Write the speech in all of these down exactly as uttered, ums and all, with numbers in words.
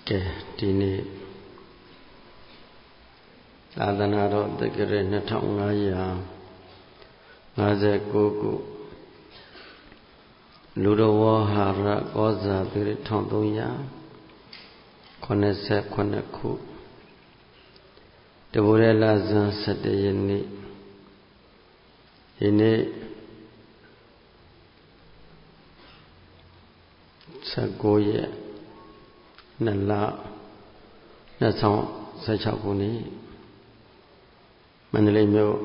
ကဲဒီနေ့သာသနာတော်တက္ကရာနှစ်ထောင်ငါးရာငါးဆယ်ကိုခုလူတော်ဝဟာရကောဇာတိတစ်ထောင်သုံးရာခုနှစ်ဆယ်ခုနှစ်ခုတဘူရဲလဇန်ဆယ်တရက်နေ့ဒီနေ့ဆယ်ကိုရက်နှစ်လနှစ်ဆောင်ဆယ်ခြောက်ခုနှစ်မန္တလေးမြို့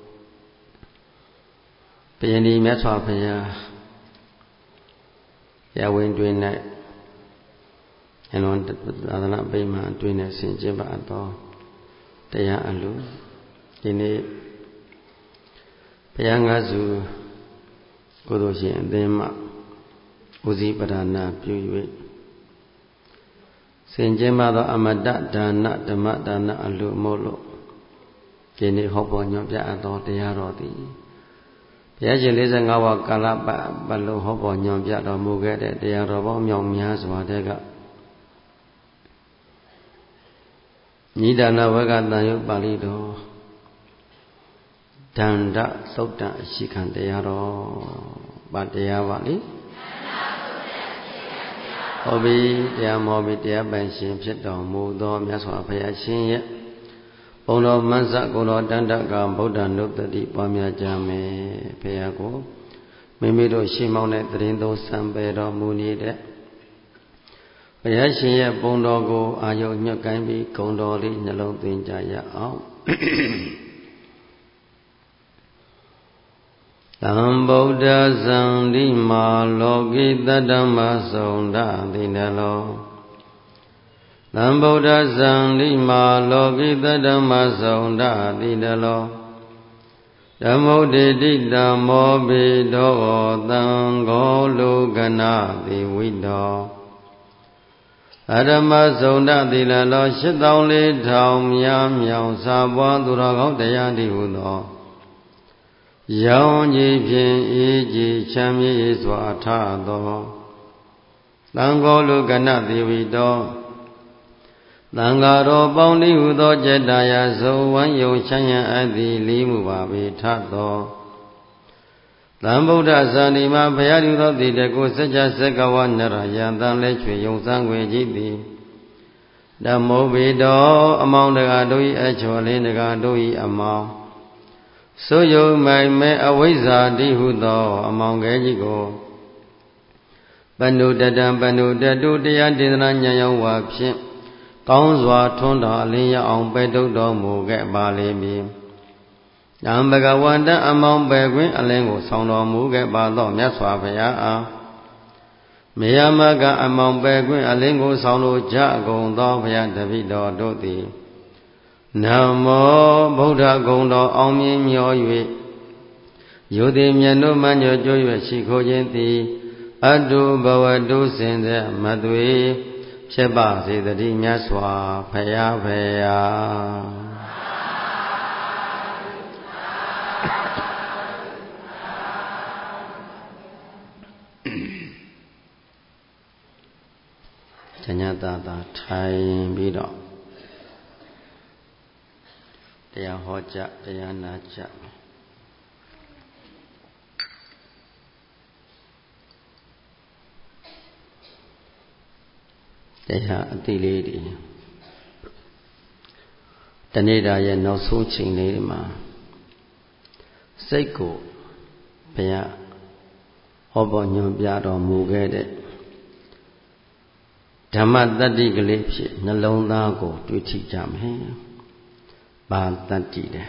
ပယင်းဒီမြတ်စွာဘုရားရဝင်းတွင်၌အလွန်သာသနာ့ဗိမာန်တွင်၌ဆင်ကျင်းပါသောတရားအလှဒီနေ့ဘုရားငါးစုကိုယ်တော်ရှင်အသင်းမှဦးစီးပဓာနာပြု၍ဆင်ကျင်းပါသောအမတဒါနဓမ္မဒါနအလှမို့လို့ဒီနေ့ဟောပေါ်ညွှန်ပြအပ်သောတရားတော်သည်ဘုရားရှင်လေးဆယ်ငါးဝါးကာလပတ်လုံးဟောပေါ်ညွှန်ပြတော်မူခဲ့တဲ့တရားတော်ပေါင်းမြောက်များစွာတဲ့ကညီဒါနဝကတန်ရုပ်ပါဠိတော်ဒန္တသုတ်တအရှိခံတရားတော်ဗာတရားပါလေဟောပြီးတရားမောပြီးတရားပိုင်ရှင်ဖြစ်တော်မူသောမြတ်စွာဘုရားရှင်ရဲ့ဘုံတော်မန်းစကုံတော်တန်တကဗုဒ္ဓနုတ္တိပွားများကြမယ်ဘုရားကိုမိမိတို့ရှင်းမောင်းတဲ့တရင်သုံးစံပယ်တော်မူနေတဲ့ဘုရားရှင်ရဲ့ဘုံတော်ကိုအာယုညွတ်ကိုင်းပြီးဂုံတော်လေးနှလုံးသွင်းကြရအောင်သံဗုဒ္ဓဇံဒီမာလောကိတတ္တမသုံးဒသိနလောသံဗုဒ္ဓဇံဒီမာလောကိတတ္တမသုံးဒသိနလောဓမ္မုဒိတိတမောပိတောသံဃောလုကနာတိဝိတောအဓမ္မသုံးဒသိနလောရှစ်သောင်းလေးထောင်များမြောင်စာပွားသူတော်ကောင်းတရားတည်းဟုသောရောင်ကြီးဖြင့်အေးကြီးချမ်းမြေ့စွာထသောသံဃောလုကနသေဝိတောသံဃာတော်ပေါင်းတည်းဟုသောចេတ္တရာဇုံဝမ်းယုံချမ်းရအပ်သည်လေးမှုပါပေထသောသံဗုဒ္ဓဇာတိမှာဘုရားပြုသောတိတကုစัจ जा စက္ကဝနရယံတန်လဲချွေယုံစံွယ်ကြည်သည်ဓမ္မောပိတောအမောင်တကာတို့၏အချော်လင်းတကာတို့၏အမောင်ဆိုယုံမိုင်မဲအဝိဇ္ဇာတိဟုသောအမောင်ကဲကြီးကိုပဏုတတံပဏုတတုတရားဒေသနာဉာဏ်ရောက်ဝါဖြင့်ကောင်းစွာထွန်းတော်အလင်းရအောင်ပဲတုတ်တော်မူခဲ့ပါလိမ့်မည်။တံဘဂဝန္တအမောင်ပဲခွင်အလင်းကိုဆောင်တော်မူခဲ့ပါသောမြတ်စွာဘုရားအားမေယမကအမောင်ပဲခွင်အလင်းကိုဆောင်လို့ကြကုန်သောဘုရားတပည့်တော်တို့သည်နမောဗုဒ္ဓဂုဏ်တော်အောင်မြင်မျော၍ယုတိမြတ်တို့မညောကြွ၍ရှိခိုးခြင်းသည်အတုဘဝတုစင်တဲ့မသွေဖြစ်ပါစေတည်းမြတ်စွာဘုရားဘုရားဉာဏ်သာသာထိုင်ပြီးတော့တရားဟောကြတရားနာကြတရားအတိလေးတွေတနေ့တာရဲ့နောက်ဆုံးချိန်လေးမှာစိတ်ကိုဘုရားဟောပေါ်ညွှန်ပြတော်မူခဲ့တဲ့ဓမ္မတတ္တိကလေးဖြစ်နှလုံးသားကိုတွေးကြည့်ကြမယ်ဘာတတ္တိလဲ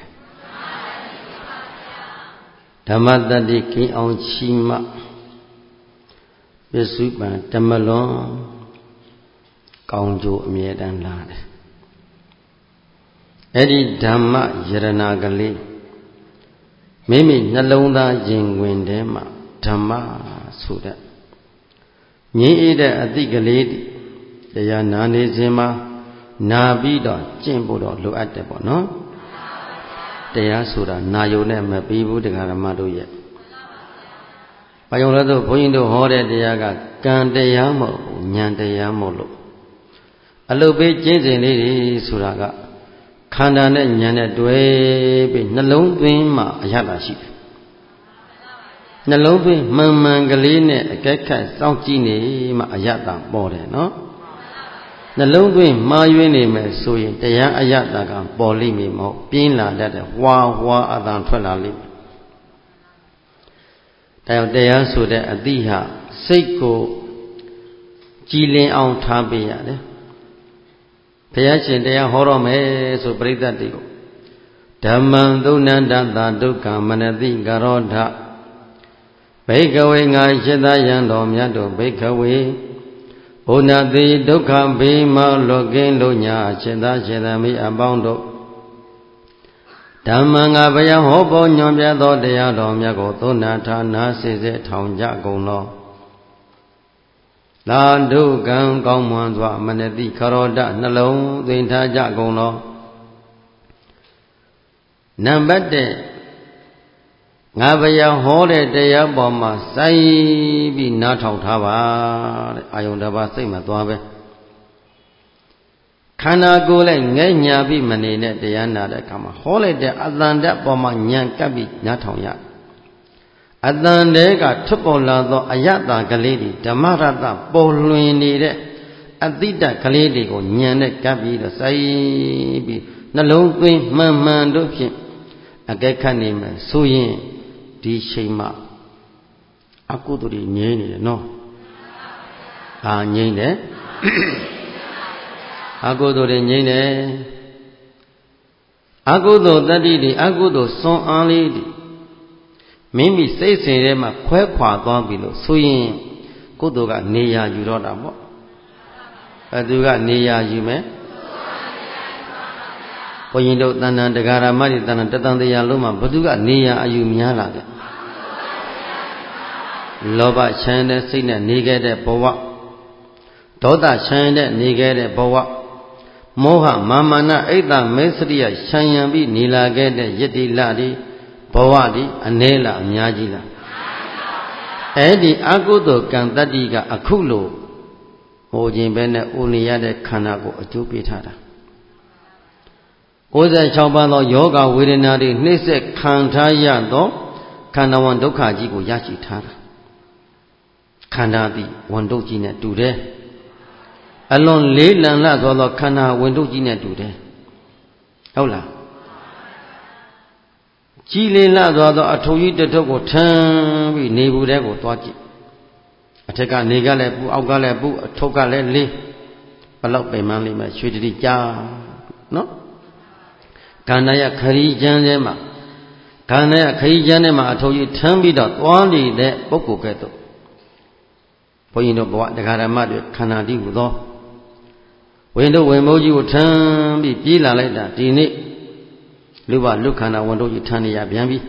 ဓမ္မတတ္တိကိအောင်ချီမပစ္စုပန်တမလွန်ကောင်းကျိုးအမြဲတမ်းလာတယ်အဲ့ဒီဓမ္မယရဏကလေးမိမိနှလုံးသားရင်ဝင်ထဲမှာဓမ္မဆိုတဲ့ငြိအေးတဲ့အတိကလေးတရားနာနေစဉ်မှာနာပြီးတော့ကျင့်ဖို့တော့လိုအပ်တယ်ပေါ့နော်တရားဆိုတာနာယုံနဲ့မပြီးဘူးတရားဓမ္မတို့ရဲ့ဘာကြောင့်လဲဆိုဘုန်းကြီးတို့ဟောတဲ့တရားကကံတရားမဟုတ်ဘူးဉာဏ်တရားမို့လို့အလုတ်ပေးကျင့်စဉ်လေးတွေဆိုတာကခန္ဓာနဲ့ဉာဏ်နဲ့တွဲပြီးနှလုံးသွင်းမှအရသာရှိတယ်နှလုံးသွင်းမှန်မှန်ကလေးနဲ့အကဲခတ်စောင့်ကြည့်နေမှအရသာပေါ်တယ်နော်နှလုံးသွင်းမှားယွင်းနေမယ်ဆိုရင်တရားအရသာကပေါ်လိမ့်မည်မဟုတ်ပြင်းလာတတ်တယ်ဝါဝါအတန်ထွက်လာလိမ့်မယ်ဒါကြောင့်တရားဆိုတဲ့အတိဟာစိတ်ကိုကြည်လင်အောင်ထားပေးရတယ်ဘုရားရှင်တရားဟောတော်မယ်ဆိုပရိသတ်တွေကိုဓမ္မံသုဏ္ဏတတဒုက္ခမနတိကရောဓဘိကဝေငါရှိသယံတော်မြတ်တို့ဘိကဝေဘုနာတိဒုက္ခဘေးမောလောကင်းလို့ညာရှိသရှိသမိအပေါင်းတို့ဓမ္မံငါဘယံဟောပေါ်ညွန်ပြသောတရားတော်မြတ်ကိုသုဏ္ဏဌာနာစေစေထောင်ကြကုန်လောသာဒုကံကောင်းမွန်စွာမနတိခရောဒနှလုံးသွင်းထားကြကုန်လောနံပါတ်တစ်ငါဘယံဟောတဲ့တရားပေါ်မှာစိုက်ပြီးနားထောင်ထားပါတဲ့အာယုန်တစ်ပါးစိတ်မှာသွားပဲခန္ဓာကိုယ်လည်းငဲ့ညာပြီးမနေတဲ့တရားနာတဲ့အခါမှာဟောလိုက်တဲ့အတန်တက်ပေါ်မှာညံကပ်ပြီးနားထောင်ရအတန်တဲကထွက်ပေါ်လာသောအယတကလေးတွေဓမ္မရတပေါ်လွင်နေတဲ့အတိတကလေးတွေကိုညံနဲ့ကပ်ပြီးတော့စိုက်ပြီးနှလုံးသွင်းမှန်မှန်တို့ဖြင့်အကဲခတ်နေမယ်ဆိုရင်ဒီချိန်မှာအကုသိုလ်တွေငြိမ့်နေတယ်နော်အာငြိမ့်တယ်အကုသိုလ်တွေငြိမ့်တယ်အကုသိုလ်တတ္တိတွေအကုသိုလ်စွန်အားလေးတွေမိမိစိတ်စဉ်ထဲမှာခွဲခွာသွားပြီလို့ဆိုရင်ကုသိုလ်ကနေရာယူတော့တာပေါ့ဘယ်သူကနေရာယူမယ်ဘုန်းကြီးတို့တဏ္ဍတဂရမတိတဏ္ဍတတန်တရားလုံးမှာဘယ်သူကနေရာအယူများလာတဲ့လောဘချမ်းတဲ့စိတ်နဲ့နေခဲ့တဲ့ဘဝဒေါသချမ်းတဲ့နေခဲ့တဲ့ဘဝမောဟမာမာနအိတ်တမေစရိယခြံရံပြီးနေလာခဲ့တဲ့ယတ္တိလတိဘဝဒီအနည်းလားအများကြီးလားအဲ့ဒီအကုသိုလ်ကံတတ္တိကအခုလိုဟိုခြင်းပဲနဲ့ဥနေရတဲ့ခန္ဓာကိုအကျိုးပေးထားတာကိုယ်စား၆ပါးသောယောဂဝေဒနာတွေနှိမ့်ဆက်ခံထားရသောခန္ဓာဝန်ဒုက္ခကြီးကိုရရှိထားတာခန္ဓာသည်ဝန်ဒုက္ခကြီးနဲ့တူတယ်အလွန်လေးလံလသောသောခန္ဓာဝန်ဒုက္ခကြီးနဲ့တူတယ်ဟုတ်လားကြည်လင်လာသောသောအထုံကြီးတထုပ်ကိုထမ်းပြီးနေဘူးတဲ့ကိုသွားကြည့်အထက်ကနေကလည်းပူအောက်ကလည်းပူအထုပ်ကလည်းလေးဘလောက်ပင်မန်းလိမ့်မယ်ရွှေတတိကြားနော်ခန္ဓာရခရီးကျမ်းထဲမှာခန္ဓာရခရီးကျမ်းထဲမှာအထုပ်ကြီးထမ်းပြီးတော့သွားနေတဲ့ပုဂ္ဂိုလ်ကဲ့သို့ဘုန်းကြီးတို့ဘဝတရားဓမ္မတွေခန္ဓာတည်းဟူသောဝင်တို့ဝင်မိုးကြီးကိုထမ်းပြီးပြေးလာလိုက်တာဒီနေ့လူဘလူခန္ဓာဝင်တို့ကြီးထမ်းနေရပြန်ပြီ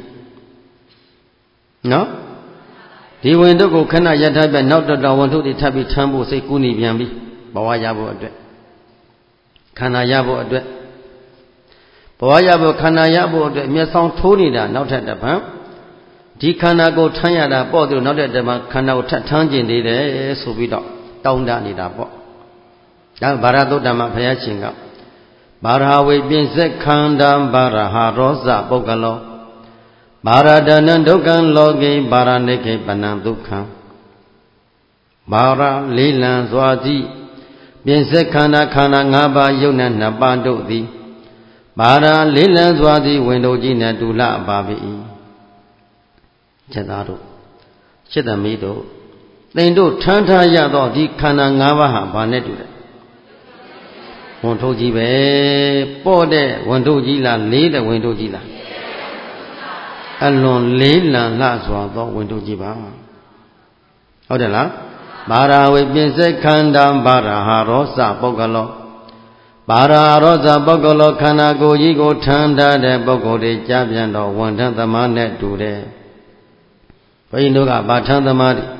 နော်ဒီဝင်တို့ကိုခဏရထားပြနောက်တော်တော်ဝင်တို့တွေထပ်ပြီးထမ်းဖို့စိတ်ကူးနေပြန်ပြီဘဝရဖို့အတွက်ခန္ဓာရဖို့အတွက်ဘဝရဖို့ခန္ဓာရဖို့အတွက်မျက်စောင်းထိုးနေတာနောက်ထပ်တစ်ပံဒီခန္ဓာကိုထမ်းရတာပေါ့သူနောက်တဲ့တည်းမှာခန္ဓာကိုထပ်ထမ်းကျင်နေတယ်ဆိုပြီးတော့တောင်းတနေတာပေါ့ဒါဗာရသုတ္တမဘုရားရှင်ကဗာရဝေပြင်စက်ခန္ဓာဗာရဟာရောဇပုဂ္ဂလောဗာရဒနံဒုက္ခံလောကေဗာရနိခေပနံဒုက္ခံဗာရလေးလံစွာသည့်ပြင်စက်ခန္ဓာခန္ဓာ၅ပါးယုတ်နဲ့နှစ်ပါးတို့သည်ဗာရလေးလံစွာသည့်ဝင်တို့ကြီးနဲ့တူလပါပေ၏ချက်သားတို့ချက်သမီးတို့သင်တို့ထမ်းထားရသောဒီခန္ဓာ၅ပါးဟာဘာနဲ့တူလဲဝန်ထုတ်ကြီးပဲပေါ့တဲ့ဝန်ထုတ်ကြီးလားလေးတဲ့ဝန်ထုတ်ကြီးလားအလွန်လေးလံလှစွာသောဝန်ထုတ်ကြီးပါဟုတ်တယ်လားဘာရာဝိပြင်စခန္ဓာဘာရာဟာရောစပုဂ္ဂလောဘာရာရောစပုဂ္ဂလောခန္ဓာကိုယ်ကြီးကိုထမ်းထားတဲ့ပုဂ္ဂိုလ်တွေကြားပြန်တော့ဝန်ထမ်းသမားနဲ့တူတယ်ဘုန်းကြီးတို့ကဘာထမ်းသမားတွေ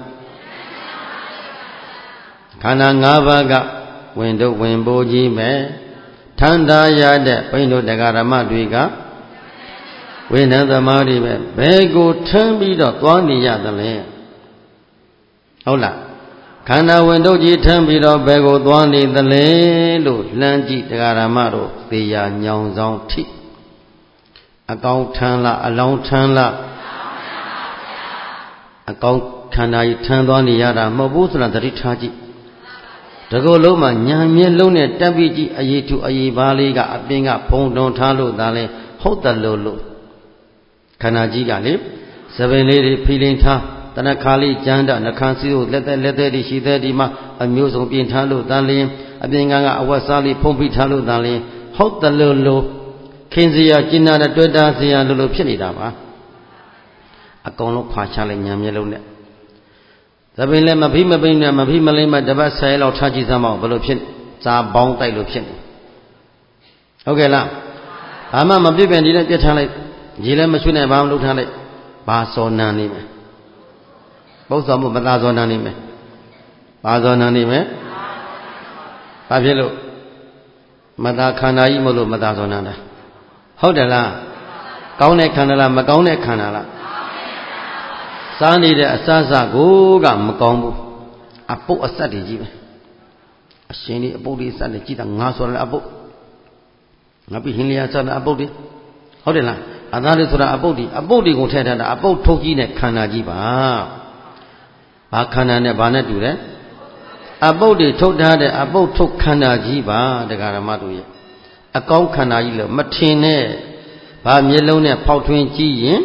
ခန္ဓာ၅ပါးကဝင်တို့ဝင်ပိုးကြီးမဲ့ထမ်းထားရတဲ့ဘုန်းကြီးတို့တရားဓမ္မတွေကဝိနည်းသမားတွေပဲဘယ်ကိုထမ်းပြီးတော့သွားနေရသလဲဟုတ်လားခန္ဓာဝင်တို့ကြီးထမ်းပြီးတော့ဘယ်ကိုသွားနေသလဲလို့လှမ်းကြည့်တရားဓမ္မတို့သေရာညောင်ဆောင်ထိအကောင်းထမ်းလားအလောင်းထမ်းလားအကောင်းခန္ဓာကြီးထမ်းသွားနေရတာမဟုတ်ဘူးဆိုတာသတိထားကြည့်တကူလုံးမှာညာမျက်လုံးနဲ့တက်ပြီးကြည့်အရေးထူအရေးပါလေးကအပင်ကဖုံတွန်ထားလို့ဒါလည်းဟုတ်တယ်လို့လို့ခန္ဓာကြီးကလေသပင်လေးတွေဖိလိန်ထားတဏခါလေးကြမ်းတာနှခမ်းစီးတို့လက်သက်လက်သက်တွေရှိတဲ့ဒီမှာအမျိုးစုံပြင်ထားလို့ဒါလည်းအပြင်ကအဝတ်စားလေးဖုံးဖိထားလို့ဒါလည်းဟုတ်တယ်လို့လို့ခင်စရာကျင်နာတဲ့တွေ့တာစရာလို့လို့ဖြစ်နေတာပါအကောင်လုံးခွာချလိုက်ညာမျက်လုံးနဲ့သပင်လည်းမဖိမပိနဲ့မဖိမလိမ့်မတပတ်ဆယ်လောက်ထားကြည့်စမ်းမအောင်ဘယ်လိုဖြစ်ဇာပေါင်းတိုက်လို့ဖြစ်နေဟုတ်ကဲ့လားဘာမှမပြည့်ပြန်ဒီနဲ့ပြတ်ထားလိုက်ရေလည်းမရွှေ့နိုင်ဘာမှမလုပ်ထားလိုက်ဘာစောနံနေမယ်ပု္ပ္ပာမှုမသာစောနံနေမယ်ဘာစောနံနေမယ်ဘာဖြစ်လို့မသာခန္ဓာကြီးမလို့မသာစောနံတာဟုတ်တယ်လားကောင်းတဲ့ခန္ဓာလားမကောင်းတဲ့ခန္ဓာလားစားနေတဲ့အစစကိုကမကောင်းဘူးအပုတ်အဆက်တွေကြီးပဲအရှင်ဒီအပုတ်တွေအဆက်တွေကြည့်တာငါဆိုရအပုတ်ငါပြီးဟင်းလျာဆက်တဲ့အပုတ်တွေဟုတ်တယ်လားအသားတွေဆိုတာအပုတ်တွေအပုတ်တွေကိုထည့်ထားတာအပုတ်ထုတ်ကြီးနဲ့ခန္ဓာကြီးပါဘာခန္ဓာနဲ့ဘာနဲ့တူတယ်အပုတ်တွေထုတ်ထားတဲ့အပုတ်ထုတ်ခန္ဓာကြီးပါတရားဓမ္မတို့ရဲ့အကောင်းခန္ဓာကြီးလို့မထင်နဲ့ဘာမျက်လုံးနဲ့ဖောက်ထွင်းကြည့်ရင်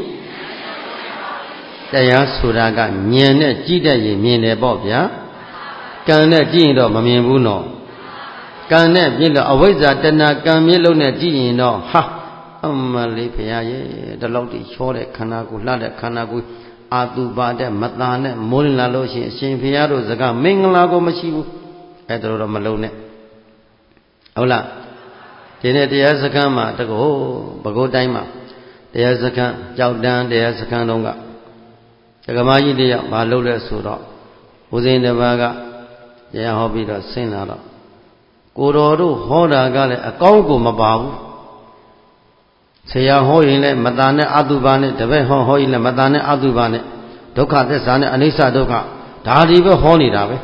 တရားဆိုတာကဉာဏ်နဲ့ကြည့်တတ်ရင်မြင်တယ်ပေါ့ဗျာကံနဲ့ကြည့်ရင်တော့မမြင်ဘူးနော်ကံနဲ့ပြည့်လို့အဝိဇ္ဇာတဏကံမျက်လုံးနဲ့ကြည့်ရင်တော့ဟာအမလေးဖရာရဲ့ဒီလောက်တိချောတဲ့ခန္ဓာကိုလှတဲ့ခန္ဓာကိုအာတုပါတဲ့မตาနဲ့မိုးလာလို့ရှိရင်အရှင်ဖရာတို့စကားမင်္ဂလာကိုမရှိဘူးအဲ့ဒါတော့မလုံးနဲ့ဟုတ်လားဒီနေ့တရားစခန်းမှာတကောဘကိုးတိုင်းမှာတရားစခန်းကြောက်တန်းတရားစခန်းတုန်းကဒကမာကြီးတယောက်မလုပ်လဲဆိုတော့ဦးဇင်းတစ်ပါးကတရားဟောပြီးတော့ဆင်းလာတော့ကိုတော်တို့ဟောတာကလည်းအကောင်းကိုမပါဘူးဆရာဟောရင်လည်းမตาနဲ့အတုပါနဲ့တပည့်ဟောဟောရင်လည်းမตาနဲ့အတုပါနဲ့ဒုက္ခသစ္စာနဲ့အနိစ္စဒုက္ခဒါဒီပဲဟောနေတာပဲ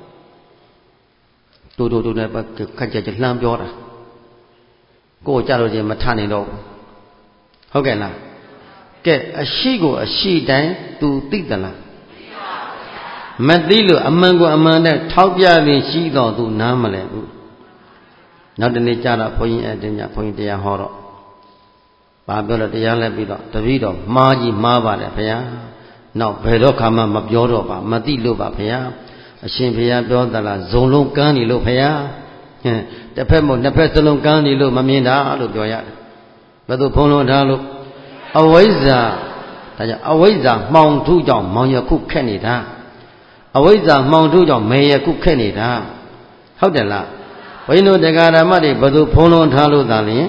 တူတူတူနဲ့ခက်ကြကြလှမ်းပြောတာကိုယ်ကြလို့ချင်းမထနိုင်တော့ဘူးဟုတ်ကဲ့လားကဲအရှိကိုအရှိတိုင်းသူသိသလားမသိလို့အမှန်ကိုအမှန်နဲ့ထောက်ပြပြီးရှိတော့သူနားမလဲဘူးနောက်တနေ့ကျတော့ဘုန်းကြီးအဲ့တင်ညဘုန်းကြီးတရားဟောတော့ဘာပြောလို့တရားလဲပြီးတော့တပည့်တော်မှားကြီးမှားပါတယ်ဘုရားနောက်ဘယ်တော့ခါမှမပြောတော့ပါမသိလို့ပါဘုရားအရှင်ဘုရားပြောသလားဇုံလုံးကန်းနေလို့ဘုရားဟင်တစ်ဖက်မို့နှစ်ဖက်စလုံးကန်းနေလို့မမြင်တာလို့ပြောရတယ်ဘယ်သူဖုံးလွှမ်းထားလို့အဝိဇ္ဇာဒါကြောင့်အဝိဇ္ဇာမှောင်ထုကြောင့်မောင်ရခုခက်နေတာအဝိဇ္ဇာမှောင်ထုကြောင့်မေရခုခက်နေတာဟုတ်တယ်လားဘုန်းကြီးတို့တရားဓမ္မတွေဘယ်သူဖုံးလွှမ်းထားလို့သာလျှင်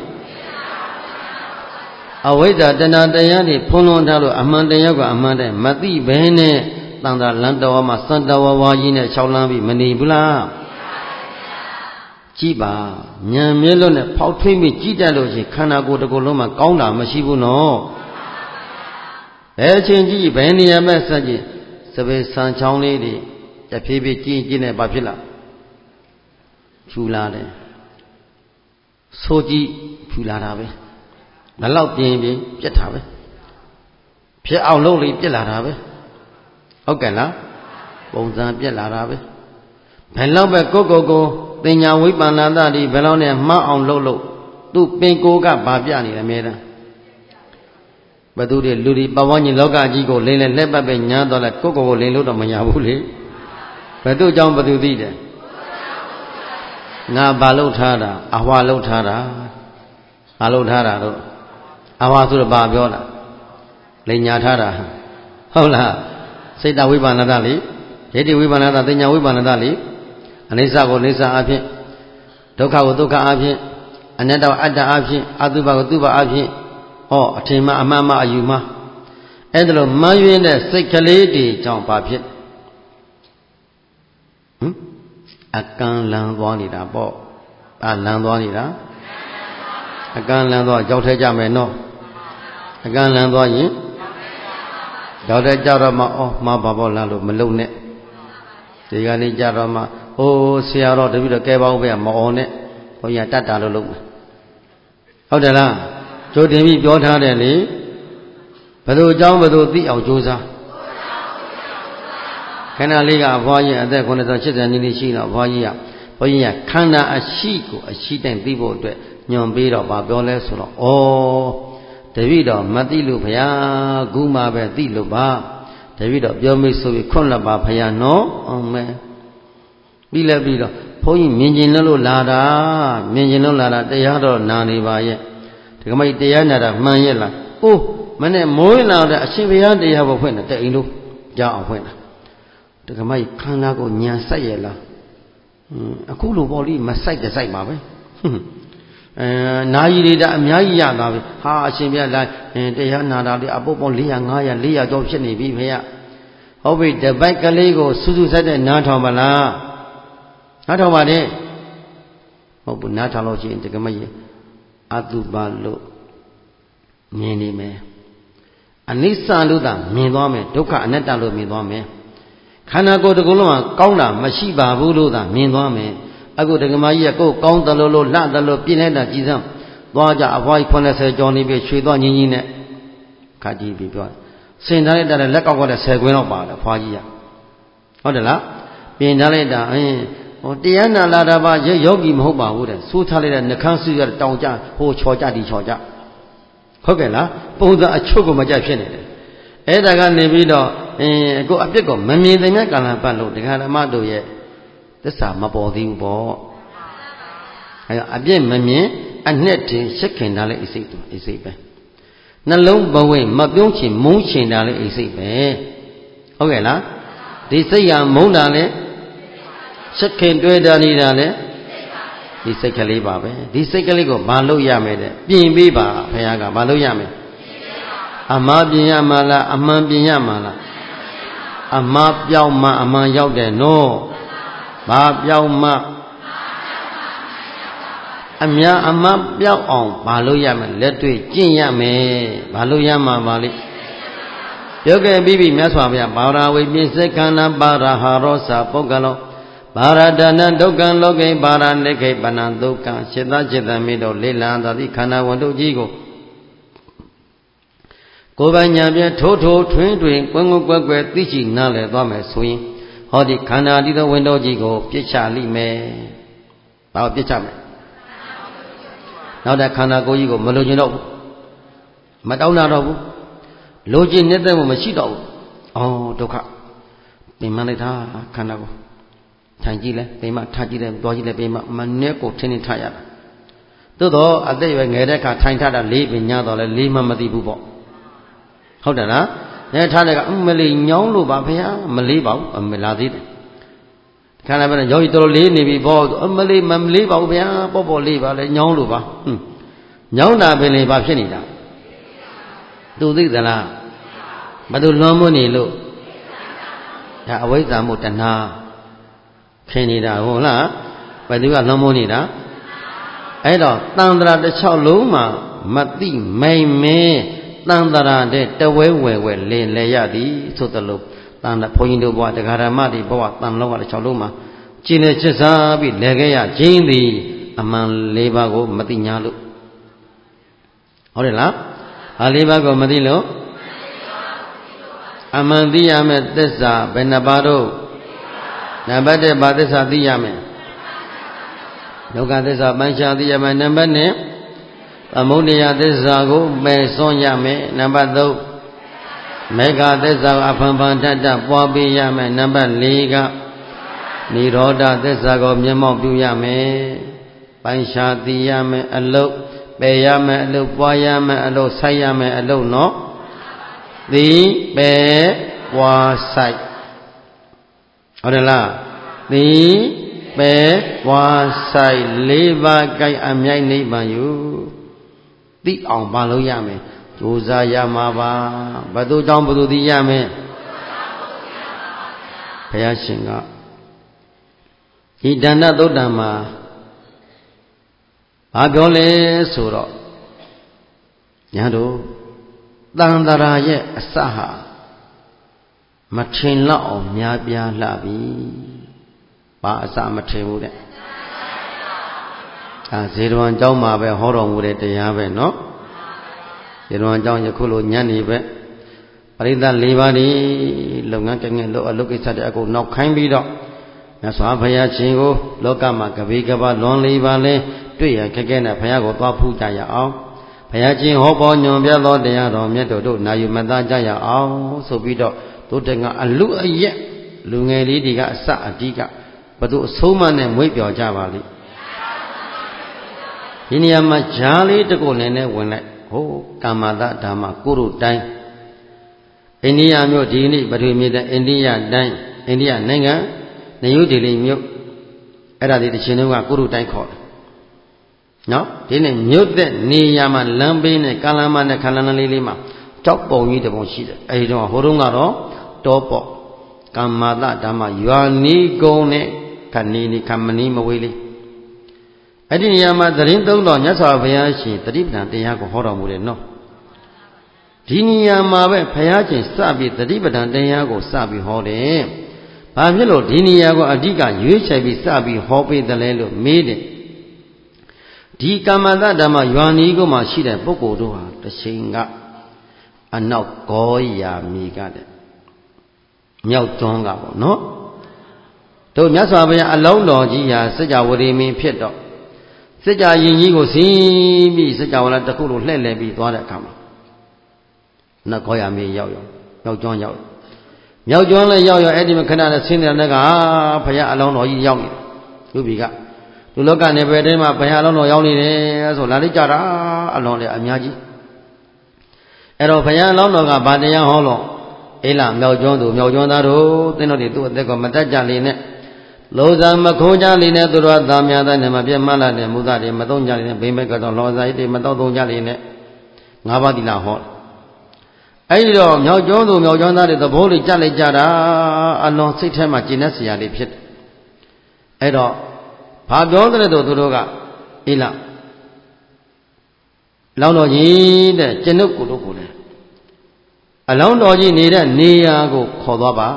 အဝိဇ္ဇာတဏှာတရားတွေဖုံးလွှမ်းထားလို့အမှန်တရားကအမှန်တည်းမသိဘဲနဲ့တန်တာလန်တော်မှာစံတော်ဝါးကြီးနဲ့၆လမ်းပြီးမနေဘူးလားကြည့်ပါဉာဏ်မျက်လုံးနဲ့ဖောက်ထွင်းပြီးကြည့်တတ်လို့ရှိရင်ခန္ဓာကိုယ်တစ်ခုလုံးမှာကောင်းတာမရှိဘူးနော်ဘယ်ချင်းကြည့်ဘယ်နေရာမှာစကြည့်စပယ်ဆန်ချောင်းလေးတွေတဖြည်းဖြည်းကြည့်ကြည့်နေပါဖြစ်လားဖြူလာတယ်ဆိုကြည့်ဖြူလာတာပဲဘယ်လောက်ပြင်းပြင်းပြက်တာပဲဖြစ်အောင်လုပ်လို့ပြက်လာတာပဲဟုတ်ကဲ့လားပုံစံပြက်လာတာပဲဘယ်လောက်ပဲကိုယ့်ကိုယ်ကိုတင်ညာဝိပန္နတတိဘယ်လောက်နဲ့မှတ်အောင်လုပ်လို့သူ့ပင်ကိုယ်ကဘာပြနေလဲအမြဲတမ်းဘသူတွေလူတွေပဝန်းကျင်လောကကြီးကိုလိမ့်လဲလက်ပတ်ပဲညားတော့လဲကိုယ့်ကိုယ်ကိုလိမ့်လို့တော့မရဘူးလေဘသူကြောင့်ဘသူသိတယ်ငါဘာလုပ်ထားတာအဟွာလုပ်ထားတာဘာလုပ်ထားတာတော့အဟွာဆိုတော့ဘာပြောတာလိမ့်ညာထားတာဟုတ်လားစိတ်တဝိပန္နတလေဒိဋ္ဌိဝိပန္နတတင်ညာဝိပန္နတလေအနိစ္စကိုအနိစ္စအဖြစ်ဒုက္ခကိုဒုက္ခအဖြစ်အနတ္တကိုအတ္တအဖြစ်အတုပကိုတုပအဖြစ်ဟောအထင်မှအမှန်မှအယူမှအဲ့ဒါလိုမှန်းရင်းတဲ့စိတ်ကလေးတွေကြောင့်ဘာဖြစ်ဟမ်အကံလန်သွားနေတာပေါ့အလန်သွားနေတာအကံလန်သွားကြောက်ထဲကြမယ်နော်အကံလန်သွားရင်ကြောက်ထဲကြတော့မှအော်မှားပါပေါ့လားလို့မလုံနဲ့တဒီကနေ့ကြတော့မှဟိုဆရာတော်တပည့်တော်ကဲပေါင်းပဲမအောင်နဲ့ဘုန်းကြီးတတ်တာလို့လုပ်မယ်ဟုတ်တယ်လားကြိုတင်ပြီးပြောထားတယ်လေဘယ်သူအကြောင်းဘယ်သူသိအောင်ကြိုးစားခဏလေးကအဘွားကြီးအသက်ခုနှစ်ဆယ်ရှစ်ဆယ်နီးနီးရှိတော့အဘွားကြီးကဘုန်းကြီးကခန္ဓာအရှိကိုအရှိတိုင်းသိဖို့အတွက်ညွန်ပေးတော့ဗာပြောလဲဆိုတော့ဩတပည့်တော်မသိလို့ဘုရားခုမှပဲသိလို့ပါတပည့်တော်ပြောမိဆိုပြီးခွန့်လက်ပါဘုရားနော်အောင်မဲပြီးလဲပြီးတော့ဘုန်းကြီးမြင်ကျင်လို့လာတာမြင်ကျင်လို့လာတာတရားတော့နာနေပါရဲ့ဒီကမိတ်တရားနာတာမှန်ရဲ့လားအိုးမနဲ့မိုးလာတဲ့အရှင်ဘုရားတရားပေါ်ဖွင့်တယ်တဲ့အိမ်လို့ကြောက်အောင်ဖွင့်တာဒီကမိတ်ခန္ဓာကိုညံစိုက်ရဲ့လားအခုလိုပေါ့လိမစိုက်တဲ့စိုက်ပါပဲအဲနာယီတွေဒါအများကြီးရတာပဲဟာအရှင်ဘုရားလာတရားနာတာလေအပုပ်ပေါင်း၄၀၀ ၅၀၀ ၄၀၀ကျော်ဖြစ်နေပြီဖေရဟုတ်ပြီတပိုက်ကလေးကိုစူးစူးဆက်တဲ့နားထောင်ပါလားနားထောင်ပါနဲ့ဟုတ်ဘူးနားထောင်လို့ရှိရင်ဒီကမကြီးအတုပါလို့မြင်နေမယ်အနိစ္စလို့သာမြင်သွားမယ်ဒုက္ခအနတ္တလို့မြင်သွားမယ်ခန္ဓာကိုယ်တစ်ခုလုံးကကောင်းတာမရှိပါဘူးလို့သာမြင်သွားမယ်အခုဒကမကြီးကကိုယ်ကောင်းတယ်လို့လို့လှတယ်လို့ပြင်းနေတာကြည်စမ်းသွားကြအဖွားကြီး၇၀ကျော်နေပြီရွှေသွားညင်းကြီးနဲ့ခါကြည့်ပြီးပြောစင်ထားလိုက်တာလက်ကောက်ကလည်း၁၀ခွင်းတော့ပါတယ်ဖွားကြီးကဟုတ်တယ်လားပြင်ထားလိုက်တာအင်းဟိုတရားနာလာတာပါယောဂီမဟုတ်ပါဘူးတဲ့စူးထားလိုက်တဲ့နှခမ်းစုရတောင်ကြဟိုချော်ကြဒီချော်ကြဟုတ်ကဲ့လားပုံစံအချုပ်ကိုမကြဖြစ်နေတယ်အဲ့ဒါကနေပြီးတော့အင်းအခုအပြစ်ကိုမမြင်တဲ့မြတ်ကာလပတ်လို့ဒကာဓမ္မတို့ရဲ့သစ္စာမပေါ်သေးဘူးပေါ့အဲအပြစ်မမြင်အနှစ်တင်ရှက်ခင်တာလည်းအိစိတ်တူအိစိတ်ပဲနှလုံးဘဝင်မပြုံးချင်မုန်းချင်တာလည်းအိစိတ်ပဲဟုတ်ကဲ့လားဒီစိတ်ကမုန်းတာလည်းရှက်ခင်တွေ့တာနေတာလည်းဒီစိတ်ကလေးပါပဲဒီစိတ်ကလေးကိုမလုပ်ရမယ်တဲ့ပြင်ပေးပါဘုရားကမလုပ်ရမယ်အမှားပြင်ရမှာလားအမှန်ပြင်ရမှာလားအမှားပြောင်းမှအမှန်ရောက်တယ်နော်ဘာပြောင်းမှအများအမှန်ပြောင်းအောင်ဘာလို့ရမလဲလက်တွေ့ကျင့်ရမယ်ဘာလို့ရမှာပါလိပြောခဲ့ပြီးပြီမြတ်စွာဘုရားဘာရာဝိပိစေခန္ဓာပါရဟာရောစာပုဂ္ဂလောဘာရဒနဒုက္ခံလောကိဘာရနိခိပနံဒုက္ခံစေတစေတမိတို့လေလံသာသည့်ခန္ဓာဝန်တို့ကြီးကိုကိုယ်ပိုင်ညာပြထိုးထိုးထွင်းထွင်းကွင်းကွင်းကွက်ကွက်သိရှိနားလည်သွားမယ်ဆိုရင်ဟောဒီခန္ဓာတည်သောဝန်တို့ကြီးကိုပြစ်ချလိမ့်မယ်ဘာကိုပြစ်ချမလဲနောက်တဲ့ခန္ဓာကိုယ်ကြီးကိုမလိုချင်တော့ဘူးမတောင်းတာတော့ဘူးလိုချင်နေတဲ့မှုမရှိတော့ဘူးဩဒုက္ခပင်မလိုက်တာခန္ဓာကိုထိုင်ကြည့်လဲပင်မထားကြည့်လဲတွားကြည့်လဲပင်မမနဲ့ကိုထင်းထင်းထားရတာသို့တော့အသက်ရွယ်ငယ်တဲ့အခါထိုင်ထားတာလေးပင်ညာတော့လဲလေးမှမသိဘူးပေါ့ဟုတ်တယ်လားအဲထားတဲ့ကအမလေးညောင်းလို့ပါဗျာမလေးပါဘူးအမလာသေးတယ်ခန္ဓာပဲရောကြီးတော်တော်လေးနေပြီပေါ့အမလေးမမလေးပါဘူးဗျာပေါ့ပေါ့လေးပါလေညောင်းလို့ပါဟွန်းညောင်းတာပဲလေဘာဖြစ်နေတာသူသိသလားဘာလို့လွန်မနေလို့ဒါအဝိဇ္ဇာမို့တဏှာခင်နေတာဟုတ်လားဘယ်သူကလွန်မနေတာအဲ့တော့တန်ត្រာတစ်ချောက်လုံးမှာမသိမိန်မဲတန်ត្រာတဲ့တဝဲဝဲဝဲလင်လေရသည်ဆိုသလိုတန်ဘုန်းကြီးတို့ဘဝတရားဓမ္မတွေဘဝတန်လုံးကတစ်ချောက်လုံးမှာကျင့်နေချစ်စားပြီးလဲခဲ့ရခြင်းသည်အမှန်လေးပါးကိုမသိညာလို့ဟုတ်တယ်လားအလေးပါးကိုမသိလို့အမှန်သိရမယ်သစ္စာဘယ်နှပါးတော့နံပါတ်တစ်ပါးသစ္စာသိရမယ်ဒုက္ခသစ္စာပိုင်းခြားသိရမယ်နံပါတ်နှစ်သမုဒယသစ္စာကိုပယ်စွန့်ရမယ်နံပါတ်သုံးမေဃသစ္စာကိုအဖန်ဖန်တတ်တတ်ပွားပေးရမယ်နံပါတ်လေးကနိရောဓသစ္စာကိုမျက်မှောက်ပြုရမယ်ပိုင်းခြားသိရမယ်အလုတ်ပယ်ရမယ်အလုတ်ပွားရမယ်အလုတ်ဆိုင်ရမယ်အလုတ်နော်သိပယ်ပွားဆိုင်ဟုတ်တယ်လားသိပယ်ပွားဆိုင်လေးပါးကိုက်အမြိုက်နိဗ္ဗာန်ယူသိအောင်ဘာလို့ရမယ်ကြိုးစားရမှာပါဘယ်သူကြောင့်ဘယ်သူသိရမယ်ဘုရားရှင်ကဒီဒါနသုတ်တံမှာဘာပြောလဲဆိုတော့ညာတို့တန်တရာရဲ့အစဟာမထင်လောက်အောင်များပြားလှပြီဘာအစမထင်ဘူးတဲ့အာဇေတဝန်ကျောင်းမှာပဲဟောတော်မူတဲ့တရားပဲနော်ဇေတဝန်ကျောင်းယခုလိုညနေပဲပရိသတ်၄ပါးဒီလုပ်ငန်းကငယ်လို့အလုပ်ကိစ္စတွေအကုန်နောက်ခိုင်းပြီးတော့မြတ်စွာဘုရားရှင်ကိုလောကမှာကပိကပလွန်၄ပါးလဲတွေ့ရခက်ခဲနဲ့ဘုရားကိုသွားဖူးကြရအောင်ဘုရားရှင်ဟောပေါ်ညွန်ပြသောတရားတော်မြတ်တို့တို့နာယူမသားကြရအောင်ဆိုပြီးတော့တို့တကအလူအရက်လူငယ်လေးတွေကအစအတိကဘသူအဆုံးမနဲ့မွေးပြော်ကြပါလိမ့်ဒီနေရာမှာဈာလေးတကုတ်လည်းနဲ့ဝင်လိုက်ဟိုကာမတဓမ္မကုရုတိုင်းအိန္ဒိယမြို့ဒီနေ့ပထဝီမြေတဲ့အိန္ဒိယတိုင်းအိန္ဒိယနိုင်ငံနယူးဒေလီမြို့အဲ့ဒါဒီတစ်ချိန်လုံးကကုရုတိုင်းခေါ်တယ်နော်ဒီနေ့မြို့တဲ့နေရာမှာလမ်းဘေးနဲ့ကာလမနဲ့ခန္ဓာလေးလေးမှာတောက်ပုံကြီးတစ်ပုံရှိတယ်အဲဒီတော့ဟိုတုန်းကတော့တောပေါ့ကာမတဓမ္မရွာနီးကုန်းနဲ့ခဏီနီခမနီးမဝေးလေးအဲ့ဒီနေရာမှာသတင်းသုံးတော်မြတ်စွာဘုရားရှင်တတိပဌာန်တရားကိုဟောတော်မူတယ်နော်ဒီနေရာမှာပဲဘုရားရှင်စပြီးတတိပဌာန်တရားကိုစပြီးဟောတယ်ဘာဖြစ်လို့ဒီနေရာကိုအဓိကရွေးချယ်ပြီးစပြီးဟောပေးတယ်လဲလို့မေးတယ်ဒီကာမတဓမ္မရွာနီးကိုမှရှိတဲ့ပုဂ္ဂိုလ်တို့ဟာတစ်ချိန်ကအနောက်ဂောရာမီကတဲ့မြောက်ကျွန်းကပေါ့နော်တို့မြတ်စွာဘုရားအလုံးတော်ကြီးဟာစัจ java ဝရီမင်းဖြစ်တော့စัจ java ရင်ကြီးကိုစီးပြီးစัจ java လာတစ်ခုလိုလှည့်လည်ပြီးသွားတဲ့အခါမှာနတ်ဂောရာမင်းရောက်ရောက်မြောက်ကျွန်းရောက်မြောက်ကျွန်းလည်းရောက်ရောက်အဲ့ဒီမှာခဏနဲ့ဆင်းနေတဲ့ကဘုရားအလုံးတော်ကြီးရောက်နေတယ်သူပြီကလူလောကနယ်ပယ်ထဲမှာဘုရားအလုံးတော်ရောက်နေတယ်ဆိုလာလိုက်ကြတာအလုံးလည်းအများကြီးအဲ့တော့ဘုရားအလုံးတော်ကဗာတရားဟောလို့အေးလားမြောက်ကျွန်းသူမြောက်ကျွန်းသားတို့သင်တို့တွေသူ့အသက်ကိုမတတ်ကြလေနဲ့လောဇာမခိုးကြလေနဲ့သူတို့သားများသားနဲ့မပြတ်မလာတဲ့မူသားတွေမသုံးကြလေနဲ့ဘိမက်ကတော့လောဇာဣတိမတော့သုံးကြလေနဲ့ငါးပါးသီလဟောအဲ့ဒီတော့မြောက်ကျွန်းသူမြောက်ကျွန်းသားတွေသဘောလေးကြလိုက်ကြတာအလွန်စိတ်ထဲမှာကျဉ်းတဲ့ဆရာလေးဖြစ်တယ်အဲ့တော့ဘာပြောတဲ့တို့သူတို့ကအေးလားလောင်းတော်ကြီးတဲ့ကျွန်ုပ်ကိုတို့ကိုလည်းအလောင်းတော်ကြီးနေတဲ့နေရာကိုခေါ်သွားပါ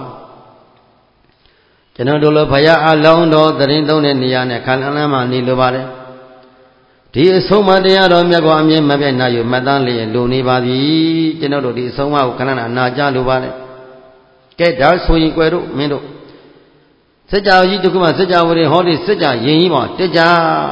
ကျွန်တော်တို့လိုဘုရားအလောင်းတော်တရင်သုံးတဲ့နေရာနဲ့ခန္ဓာလမ်းမှာနေလိုပါတယ်ဒီအဆုံးမတရားတော်မြတ်ကိုအမြင်မပြတ်နာယူမှတ်သားလျက်လိုနေပါသည်ကျွန်တော်တို့ဒီအဆုံးမကိုခဏနာနာကြလိုပါတယ်ကဲဒါဆိုရင်ကွယ်တို့မင်းတို့စัจ java ကြီးတခုမှစัจ java ဝရီဟောဒီစัจ java ရင်ကြီးပေါ့တက်ကြ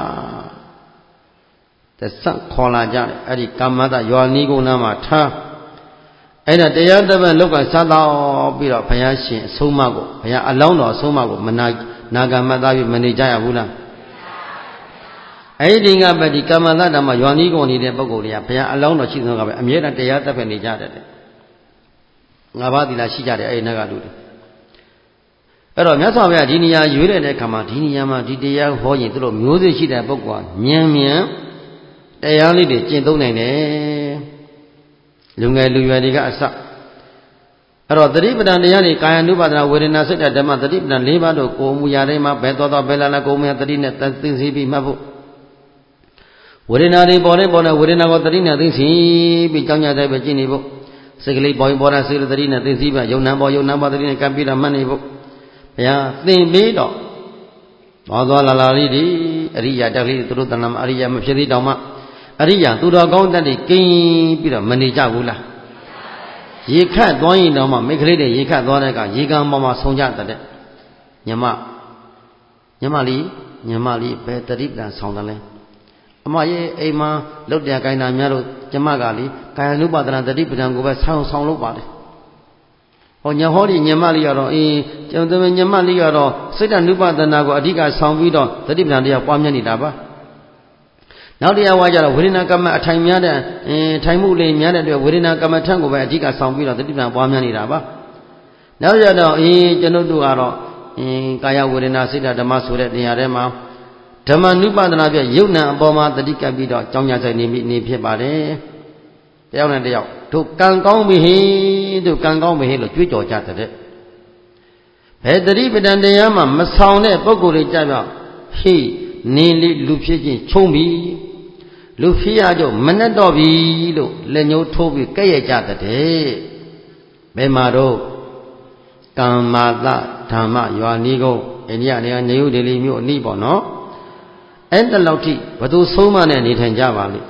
တဆန့်ခေါ်လာကြတယ်အဲ့ဒီကာမတရွာနီးကုန်းနာမှာထားအဲ့ဒါတရားတပတ်လောက်ကစားတော့ပြီးတော့ဘုရားရှင်အဆုံးအမကိုဘုရားအလောင်းတော်အဆုံးအမကိုမနာနာဂမသားပြီးမနေကြရဘူးလားအဲ့ဒီကပဲဒီကာမတဓမ္မရွာနီးကုန်နေတဲ့ပုဂ္ဂိုလ်တွေကဘုရားအလောင်းတော်ရှိသောကပဲအမြဲတမ်းတရားတပတ်နေကြတယ်ငါးပါးသီလရှိကြတယ်အဲ့ဒီနကလူတွေအဲ့တော့မြတ်စွာဘုရားဒီနေရာရွေးတဲ့အခါမှာဒီနေရာမှာဒီတရားဟောရင်သူတို့မျိုးစေ့ရှိတဲ့ပုဂ္ဂိုလ်ကဉာဏ်မြန်တရားလေးတွေကျင့်သုံးနိုင်တယ်လူငယ်လူရွယ်တွေကအစအဲ့တော့သတိပဋ္ဌာန်တရားတွေကာယ ानु ပါဒနာဝေဒနာစိတ်ဓာတ်ဓမ္မသတိပဋ္ဌာန်၄ပါးတို့ကိုယ်မူရာတိုင်းမှာဘယ်သွားသွားဘယ်လာလာကိုယ်မူရာသတိနဲ့သိသိပြီးမှတ်ဖို့ဝေဒနာတွေပေါ်နေပေါ်နေဝေဒနာကိုသတိနဲ့သိသိပြီးကြောင်းကြတဲ့ပဲကျင့်နေဖို့စိတ်ကလေးပေါ်ရင်ပေါ်တာစိတ်သတိနဲ့သိသိပြီးယုံနာပေါ်ယုံနာပေါ်သတိနဲ့ကပ်ပြီးတော့မှတ်နေဖို့ဘုရားသင်ပြီးတော့သွားသွားလာလာလေးဒီအရိယာတက်လေးသူတို့တဏ္ဍာမအရိယာမဖြစ်သေးတောင်မှအရိယာသူတော်ကောင်းတတ်တွေกินပြီးတော့မနေကြဘူးလားရေခတ်သွားရင်တော့မှမိခလေးတွေရေခတ်သွားတဲ့ကရေကံပေါ်မှာဆုံးကြတဲ့ညမညမလေးညမလေးဘယ်တတိပ္ပံဆောင်တယ်လဲအမရဲ့အိမ်မှာလုတ်တရားကိုင်းတာများလို့ကျမကလေကာယ ानु ပါဒနာတတိပ္ပံကိုပဲဆောင်းဆောင်လုပ်ပါလေဟောညဟောဒီညမလေးကတော့အေးကျွန်တော်ညမလေးကတော့စိတ်တ ानु ပါဒနာကိုအဓိကဆောင်ပြီးတော့တတိပ္ပံတရားပွားများနေတာပါနောက်တရားဝါကြတော့ဝေဒနာကမ္မအထိုင်များတဲ့အင်းထိုင်မှုလေးများတဲ့အတွက်ဝေဒနာကမ္မထံကိုပဲအဓိကဆောင်ပြီးတော့တတိပ္ပံပွားများနေတာပါနောက်ကြတော့အေးကျွန်ုပ်တို့ကတော့အင်းကာယဝေဒနာစိတ်ဓာတ်ဓမ္မဆိုတဲ့တရားထဲမှာဓမ္မနုပါဒနာပြယုတ်နံအပေါ်မှာတတိကပ်ပြီးတော့ကြောင်းကြဆိုင်နေပြီနေဖြစ်ပါတယ်တယောက်နဲ့တယောက်တို့ကံကောင်းပြီဟိတို့ကံကောင်းပြီဟိလို့ကြွေးကြော်ကြတဲ့ဘယ်တတိပဋ္ဌာန်တရားမှာမဆောင်တဲ့ပုဂ္ဂိုလ်တွေကြပြောဟိနေလေးလူဖြစ်ချင်းချုံပြီလူဖြစ်ရကြောင့်မနဲ့တော့ပြီလို့လက်ညှိုးထိုးပြီးကဲ့ရဲ့ကြတဲ့ဘယ်မှာတော့ကမ္မာတဓမ္မရွာနီးကိုအိန္ဒိယနေရာနယူးဒေလီမြို့အနီးပေါ့နော်အဲ့တလောက်ထိဘသူဆုံးမနဲ့နေထိုင်ကြပါလိမ့်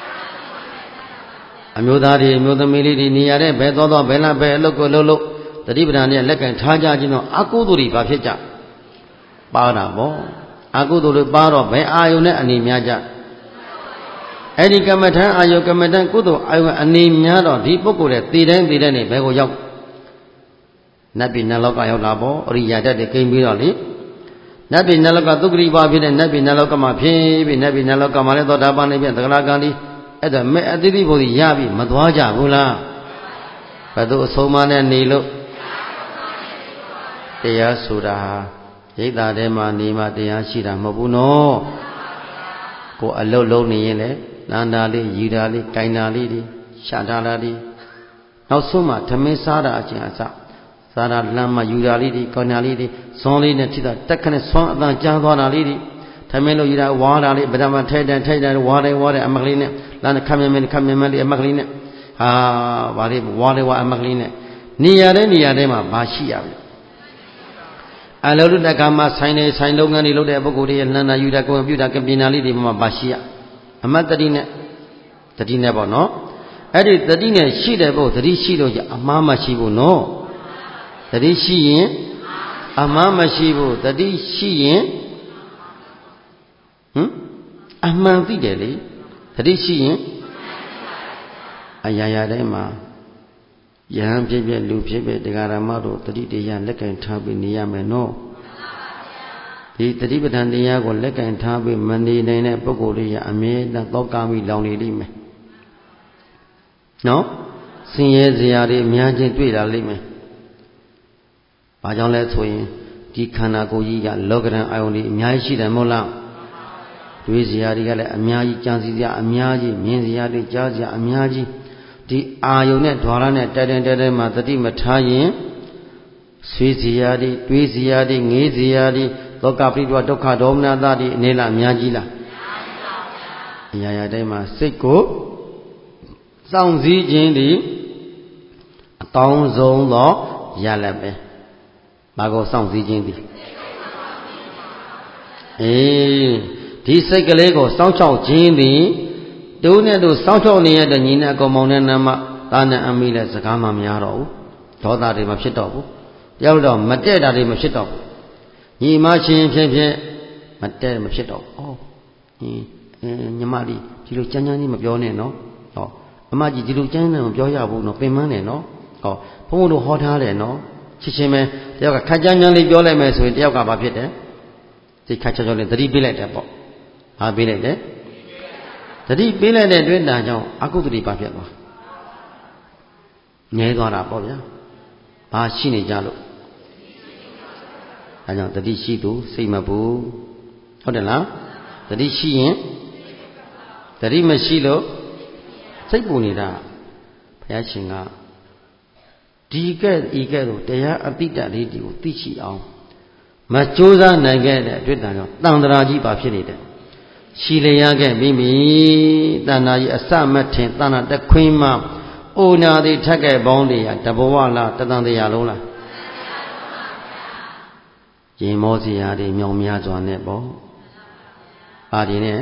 အမျိုးသားတွေအမျိုးသမီးလေးတွေနေရာတဲ့ဘယ်သွားသွားဘယ်လားဘယ်အလုပ်ကိုလုပ်လို့တတိပဒံနဲ့လက်ကင်ထားကြခြင်းတော့အကုသိုလ်တွေဘာဖြစ်ကြပါတာပေါ့အကုသိုလ်တွေပါတော့ဘယ်အာယုန်နဲ့အနေများကြအဲ့ဒီကမ္မထံအာယုကမ္မထံကုသိုလ်အာယုအနေများတော့ဒီပုဂ္ဂိုလ်ရဲ့တည်တိုင်းတည်တိုင်းနေဘယ်ကိုရောက်နတ်ပြည်နတ်လောကရောက်လာပေါ့အရိယာတတ်တွေကိန်းပြီးတော့လေနတ်ပြည်နတ်လောကသုခရိပါဖြစ်တဲ့နတ်ပြည်နတ်လောကမှာဖြစ်ပြီးနတ်ပြည်နတ်လောကမှာလည်းသောတာပန်နေပြန်သက္ကရာကံဒီအဲ့ဒါမဲ့အတိတိဘုရားရပြီးမသွားကြဘူးလားဘယ်သူအဆုံးမနဲ့နေလို့တရားဆိုတာရိတ်တာထဲမှာနေမှတရားရှိတာမဟုတ်ဘူးနော်ကိုအလုတ်လုံးနေရင်လေနန္ဒာလေးယူတာလေးကိုင်တာလေးတွေရှာတာလားဒီနောက်ဆုံးမှသမင်းစားတာအချင်းအစစားတာလမ်းမှာယူတာလေးတွေကိုင်တာလေးတွေဇွန်လေးနဲ့ထိတာတက်ခနဲ့ဆွမ်းအတန်ကြားသွားတာလေးတွေသမင်းလို့ယူတာဝါတာလေးဗဒမထိုက်တယ်ထိုက်တယ်ဝါတယ်ဝါတယ်အမကလေးနဲ့လမ်းခမ်းမြမင်းခမ်းမြမလေးအမကလေးနဲ့ဟာဗါလေးဝါလေးဝါအမကလေးနဲ့နေရာတဲ့နေရာထဲမှာဘာရှိရပြီအလောတုတက္ကမဆိုင်နေဆိုင်လုပ်ငန်းတွေလုပ်တဲ့ပုဂ္ဂိုလ်တွေရဲ့လန္နာယူတာကွန်ပျူတာကပညာလေးတွေမှာပါရှိရအမတ်တတိနဲ့တတိနဲ့ပေါ့နော်အဲ့ဒီတတိနဲ့ရှိတဲ့ပုဂ္ဂိုလ်တတိရှိလို့အမှားမရှိဘူးနော်တတိရှိရင်အမှားမရှိဘူးတတိရှိရင်ဟမ်အမှန်သိတယ်လေတတိရှိရင်အရာရာတိုင်းမှာယဟန်ဖြစ်ဖြစ်လူဖြစ်ဖြစ်တရားဓမ္မတို့တတိတရားလက်ကင်ထားပြီးနေရမယ်နော်ဒီတတိပဋ္ဌာန်တရားကိုလက်ကင်ထားပြီးမနေနိုင်တဲ့ပုဂ္ဂိုလ်တွေရအမြဲတမ်းသောကာမိလောင်နေလိမ့်မယ်နော်ဆင်းရဲစရာတွေအများကြီးတွေ့လာလိမ့်မယ်ဘာကြောင့်လဲဆိုရင်ဒီခန္ဓာကိုယ်ကြီးကလောကဓာတ်အာယုန်တွေအများကြီးရှိတယ်မဟုတ်လားတွေးစရာတွေကလည်းအများကြီးကြံစည်စရာအများကြီးမြင်စရာတွေကြားစရာအများကြီးဒီအာယုန်နဲ့ဓာရနဲ့တဲတဲတဲတဲမှာတတိမထားရင်ဆွေးစရာတွေတွေးစရာတွေငေးစရာတွေသောကပရိဒဝဒုက္ခဒေါမနတာတွေအနေလားအများကြီးလားအများပါဗျာအရာရာတိုင်းမှာစိတ်ကိုစောင့်စည်းခြင်းဒီအကောင်းဆုံးသောရလဒ်ပဲဘာကိုစောင့်စည်းခြင်းဒီအေးဒီစိတ်ကလေးကိုစောင့်ရှောက်ခြင်းဒီတို့နဲ့တို့စောင့်ရှောက်နေရတဲ့ညီနဲ့အကောင်မောင်နဲ့နာမသာနဲ့အမိနဲ့စကားမှမများတော့ဘူးဒေါသတွေမဖြစ်တော့ဘူးတယောက်တော့မတည့်တာတွေမဖြစ်တော့ဘူးညီမချင်းဖြစ်ဖြစ်မတည့်မဖြစ်တော့ဩညီညီမလေးဒီလိုကြမ်းကြမ်းကြီးမပြောနဲ့နော်ဟောအမကြီးဒီလိုကြမ်းကြမ်းမပြောရဘူးနော်ပင်မနဲ့နော်ဟောဘုန်းဘုန်းတို့ဟောထားတယ်နော်ချစ်ချင်းပဲတယောက်ကခက်ကြမ်းကြမ်းလေးပြောလိုက်မယ်ဆိုရင်တယောက်ကဘာဖြစ်တယ်စိတ်ခက်ချောချောလေးသတိပေးလိုက်တယ်ပေါ့ဘာပေးလိုက်လဲတတိပေးလိုက်တဲ့အတွင်းတန်ကြောင့်အကုသတိပါဖြစ်သွားငဲသွားတာပေါ့ဗျာဘာရှိနေကြလို့အဲကြောင့်တတိရှိသူစိတ်မပူဟုတ်တယ်လားတတိရှိရင်တတိမရှိလို့စိတ်ပူနေတာဘုရားရှင်ကဒီကဲ့ဤကဲ့သို့တရားအတိတ်လေးဒီကိုသိရှိအောင်မကြိုးစားနိုင်ခဲ့တဲ့အတွက်တန်ကြောင့်တန်တရာကြီးပါဖြစ်နေတယ်ရှိလျာခဲ့မိမိတဏ္ဍာကြီးအစမထင်တဏ္ဍတခွင်းမှအိုနာသည်ထက်ခဲ့ပေါင်းတွေတဘဝလားတသံတရားလုံးလားရင်မောစရာတွေမြောင်များစွာနဲ့ပေါ့ပါဒီနဲ့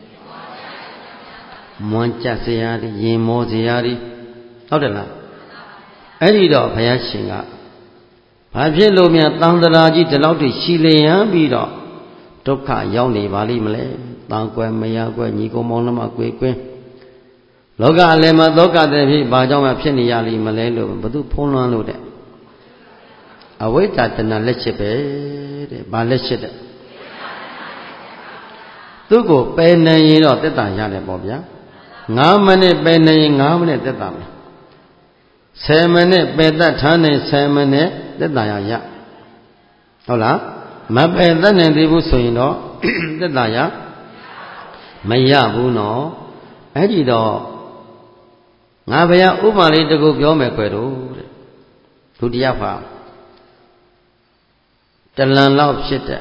မွန်းကြစရာတွေရင်မောစရာတွေဟုတ်တယ်လားအဲ့ဒီတော့ဘုရားရှင်ကဘာဖြစ်လို့များတန်တရာကြီးဒီလောက်ထိရှိလျာပြီးတော့ဒုက္ခရောက်နေပါလိမ့်မလဲတန်ကွယ်မရကွယ်ညီကိုမောင်နှမကွယ်ကွယ်လောကအလယ်မှာသောကတဲ့ဖြစ်ဘာကြောင့်မှဖြစ်နေရလိမ့်မလဲလို့ဘသူဖုံးလွှမ်းလို့တဲ့အဝိတ္တတဏလက်ချစ်ပဲတဲ့ဘာလက်ချစ်တဲ့သူ့ကိုပယ်နိုင်ရင်တော့သက်သာရတယ်ပေါ့ဗျာ၅မိနစ်ပယ်နိုင်ရင်၅မိနစ်သက်သာမယ်ဆယ်မိနစ်ပယ်တတ်ထားနိုင်ဆယ်မိနစ်သက်သာရရဟုတ်လားမပယ်တတ်နိုင်သေးဘူးဆိုရင်တော့သက်သာရမရဘူးနော်အဲ့ဒီတော့ငါဘုရားဥပမာလေးတကူပြောမယ်ခွဲတော့တဲ့ဒုတိယပါတလန်လောက်ဖြစ်တဲ့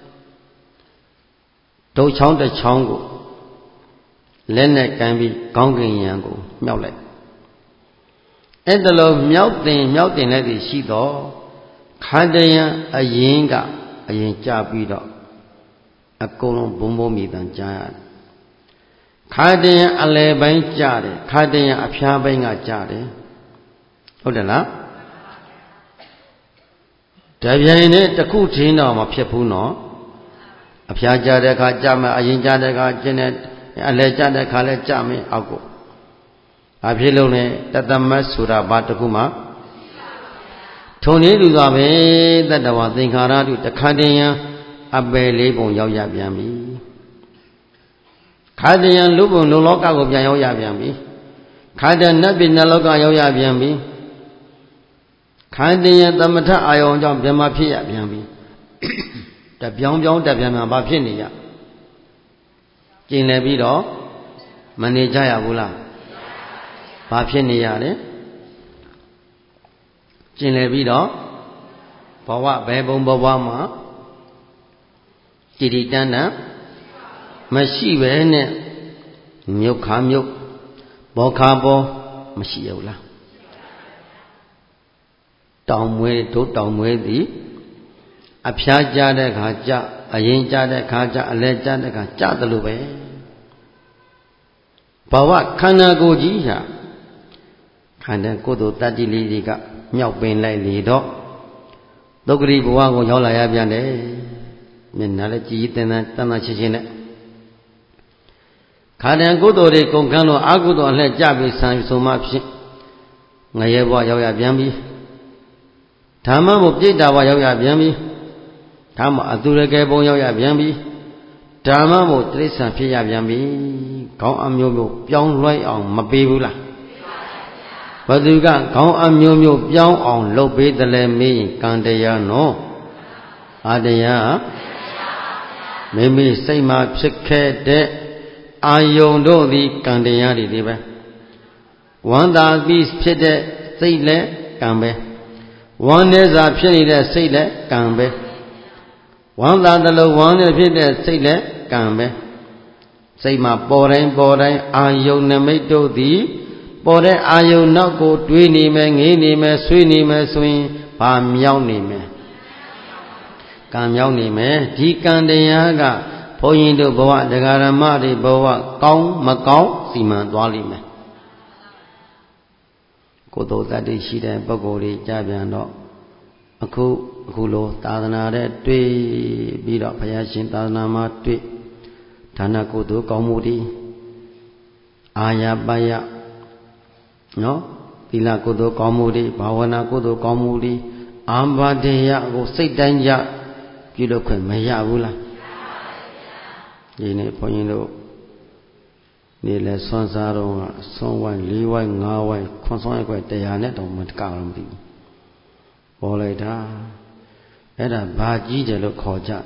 ဒုတ်ချောင်းတစ်ချောင်းကိုလက်နဲ့ကန်ပြီးခေါင်းကင်ရံကိုမြောက်လိုက်အဲ့ဒါလိုမြောက်တင်မြောက်တင်လိုက်သည်ရှိတော့ခန္ဓာယံအရင်ကအရင်ကြပြီးတော့အကုန်လုံးဘုံဘုံမိတန်ကြားရတယ်ခါတည်းအလဲပိုင်းကြားတယ်ခါတည်းအဖျားပိုင်းကကြားတယ်ဟုတ်တယ်လားတပြိုင်နဲ့တစ်ခုချင်းတော့မဖြစ်ဘူးနော်အဖျားကြားတဲ့အခါကြားမယ်အရင်ကြားတဲ့အခါကျင်းတဲ့အလဲကြားတဲ့အခါလဲကြားမယ်အောက်ကိုဘာဖြစ်လို့လဲတသမတ်ဆိုတာဘာတစ်ခုမှထုံနေလူသာပဲတတ္တဝသင်္ခါရတုတခါတည်းယံအပယ်လေးပုံရောက်ရပြန်ပြီခါတည်းယံလူပုံလူလောကကိုပြန်ရောက်ရပြန်ပြီခါတည်းနတ်ပြည်နတ်လောကရောက်ရပြန်ပြီခါတည်းယံသမထအာယုံကြောင့်ဗြဟ္မာဖြစ်ရပြန်ပြီတပြောင်းပြောင်းတပြန်ပြန်ဘာဖြစ်နေရကျင်လည်ပြီးတော့မနေကြရဘူးလားဘာဖြစ်နေရလဲကျင်လည်ပြီးတော့ဘဝဘယ်ဘုံဘဝမှာတည်တည်တန်းတန်းမရှိပဲနဲ့မြုပ်ခါမြုပ်ဘောခါဘောမရှိရဘူးလားတောင်မွေးတို့တောင်မွေးသည်အဖျားကြတဲ့ခါကြအရင်ကြတဲ့ခါကြအလဲကြတဲ့ခါကြတယ်လို့ပဲဘဝခန္ဓာကိုယ်ကြီးဟာခန္ဓာကိုယ်တို့တတ္တိလေးတွေကမြောက်ပင်လိုက်လေတော့ဒုက္ခရိဘဝကိုရောက်လာရပြန်တယ်မျက်နှာလည်းကြည်တင်တဲ့တန်တချင်းချင်းနဲ့ခန္ဓာကိုယ်တို့တွေကုန်ခန်းလို့အာဟုသောအလှည့်ကြပြီးဆံဆိုမှဖြစ်ငရဲဘဝရောက်ရပြန်ပြီဓမ္မဘုပြိတ္တာဘဝရောက်ရပြန်ပြီဓမ္မအသူရကယ်ဘုံရောက်ရပြန်ပြီဓမ္မဘုတိရစ္ဆာန်ဖြစ်ရပြန်ပြီခေါင်းအမျိုးမျိုးပြောင်းလဲအောင်မပေးဘူးလားဘသူကခေါင်းအမျိုးမျိုးပြောင်းအောင်လုပ်ပေးတယ်လဲမေးရင်ကံတရားနော်အာတရားမိမိစိတ်မှာဖြစ်ခဲ့တဲ့အာယုန်တို့သည်ကံတရားတွေပဲဝန္တာပြီးဖြစ်တဲ့စိတ်လည်းကံပဲဝမ်းနေစာဖြစ်နေတဲ့စိတ်လည်းကံပဲဝမ်းသာတယ်လို့ဝမ်းနေဖြစ်တဲ့စိတ်လည်းကံပဲစိတ်မှာပေါ်တိုင်းပေါ်တိုင်းအာယုန်နမိတ်တို့သည်ပေါ်တဲ့အာယုန်နောက်ကိုတွေးနေမယ်ငေးနေမယ်ဆွေးနေမယ်ဆိုရင်ဘာမြောက်နေမယ်ကံမြောက်နေမယ်ဒီကံတရားကဘုန်းကြီးတို့ဘဝတရားဓမ္မတွေဘဝကောင်းမကောင်းစီမံသွားလိမ့်မယ်ကိုယ်တော်တတ်သိရှိတဲ့ပုဂ္ဂိုလ်တွေကြပြန်တော့အခုအခုလိုသာသနာတဲ့တွေ့ပြီးတော့ဘုရားရှင်သာသနာမှာတွေ့ဒါနကုသိုလ်ကောင်းမှုတွေအာရပါယနော်သီလကုသိုလ်ကောင်းမှုတွေဘာဝနာကုသိုလ်ကောင်းမှုတွေအာဘာဒေယကိုစိတ်တိုင်းကြပြုလုပ်ခွင့်မရဘူးလားဒီနေ့ဘုန်းကြီးတို့နေ့လဲဆွမ်းစားတော့ဆွမ်းဝိုင်းလေးဝိုင်းငါးဝိုင်းခွန်ဆောင်ရွက်တရားနဲ့တော့မတကောင်းမသိဘူးပေါ်လိုက်တာအဲ့ဒါဘာကြီးတယ်လို့ခေါ်ကြ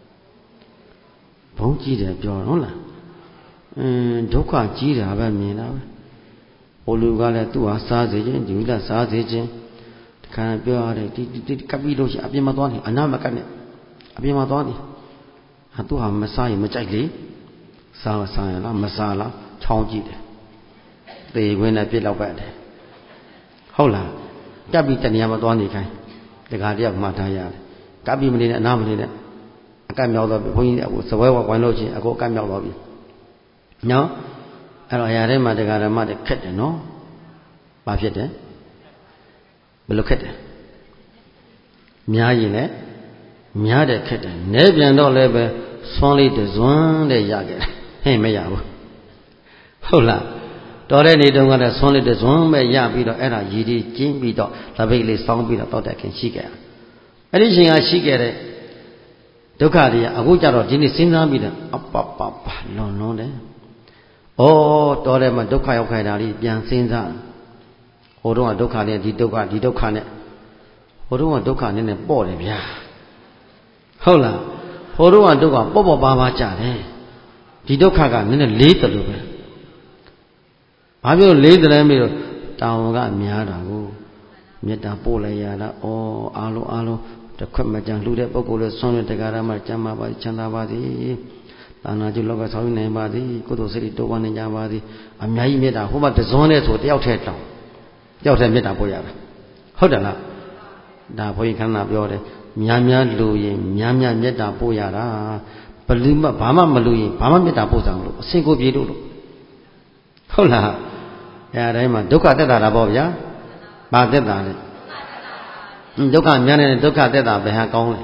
ဘုံကြီးတယ်ပြောဟုတ်လားအင်းဒုက္ခကြီးတာပဲမြင်တာပဲဟိုလူကလည်းသူ့ဟာစားစေခြင်းဒီလူကစားစေခြင်းတခါပြောရတယ်ဒီဒီကပ်ပြီးလို့ရှိအပြင်မှာသွားနေအနာမကတ်နဲ့အပြင်မှာသွားနေဟာသူ့ဟာမစားရင်မကြိုက်လေစားစားရလားမစားလားချောင်းကြည့်တယ်သေခွင်းနဲ့ပြစ်တော့ပဲတယ်ဟုတ်လားကပ်ပြီးတနေရာမှာသွားနေခိုင်းတခါတယောက်မှထားရတယ်ကပ်ပြီးမနေနဲ့အနာမနေနဲ့အကတ်မြောက်တော့ပြီဘုန်းကြီးအခုစပွဲဝိုင်းလို့ချင်းအခုအကတ်မြောက်တော့ပြီနော်အဲ့တော့အရာထဲမှာတရားဓမ္မတွေခက်တယ်နော်ဘာဖြစ်တယ်ဘယ်လိုခက်တယ်များရင်လည်းများတယ်ခက်တယ်နဲပြန်တော့လည်းပဲဆွမ်းလေးတဇွန်းတဲ့ရခဲ့တယ်ဟဲ့မရဘူးဟုတ်လားတော်တဲ့နေတုန်းကလည်းဆွမ်းလေးတဇွန်းပဲရပြီးတော့အဲ့ဒါရည်ဒီကျင်းပြီးတော့လက်ပိတ်လေးစောင်းပြီးတော့တောက်တဲ့ခင်ရှိခဲ့အဲ့ဒီချိန်ကရှိခဲ့တဲ့ဒုက္ခတွေကအခုကြတော့ဒီနေ့စဉ်းစားပြီးတော့အပပပလွန်လွန်တယ်ဩတော်တယ်မှာဒုက္ခရောက်ခိုင်းတာလေးပြန်စဉ်းစားဟိုတုန်းကဒုက္ခနဲ့ဒီဒုက္ခဒီဒုက္ခနဲ့ဟိုတုန်းကဒုက္ခနဲ့နဲ့ပေါ့တယ်ဗျာဟုတ်လားဟိုတုန်းကဒုက္ခပေါ့ပေါ့ပါပါကြတယ်ဒီဒုက္ခကနည်းနည်းလေးတယ်လို့ပဲဘာဖြစ်လို့လေးတယ်လဲမေးတော့တောင်ကများတာကိုမေတ္တာပို့လိုက်ရတာဩအားလုံးအားလုံးတစ်ခွက်မကြံလှူတဲ့ပုဂ္ဂိုလ်တွေဆွမ်းတဲ့တရားဓမ္မကျမ်းပါပါချမ်းသာပါသည်သာနာကျုလောကဆောင်နိုင်ပါသည်ကုသိုလ်စိတ်တိုးပွားနိုင်ကြပါသည်အများကြီးမေတ္တာဟိုမှာတဇွန်းနဲ့ဆိုတယောက်ထဲတောင်းတယောက်ထဲမေတ္တာပို့ရတာဟုတ်တယ်လားဒါဘုန်းကြီးခန္ဓာပြောတယ်များများလူရင်များများမေတ္တာပို့ရတာဘလူမဘာမှမလူရင်ဘာမှမေတ္တာပို့ဆောင်လို့အစင်ကိုပြေလို့လို့ဟုတ်လားအဲအတိုင်းမှာဒုက္ခတက်တာတာပေါ့ဗျာဘာတက်တာလဲဒုက္ခများနေတဲ့ဒုက္ခတက်တာဘယ်ဟာကောင်းလဲဟ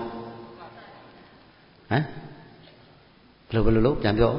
မ်ဘယ်လိုဘယ်လိုလို့ပြန်ပြော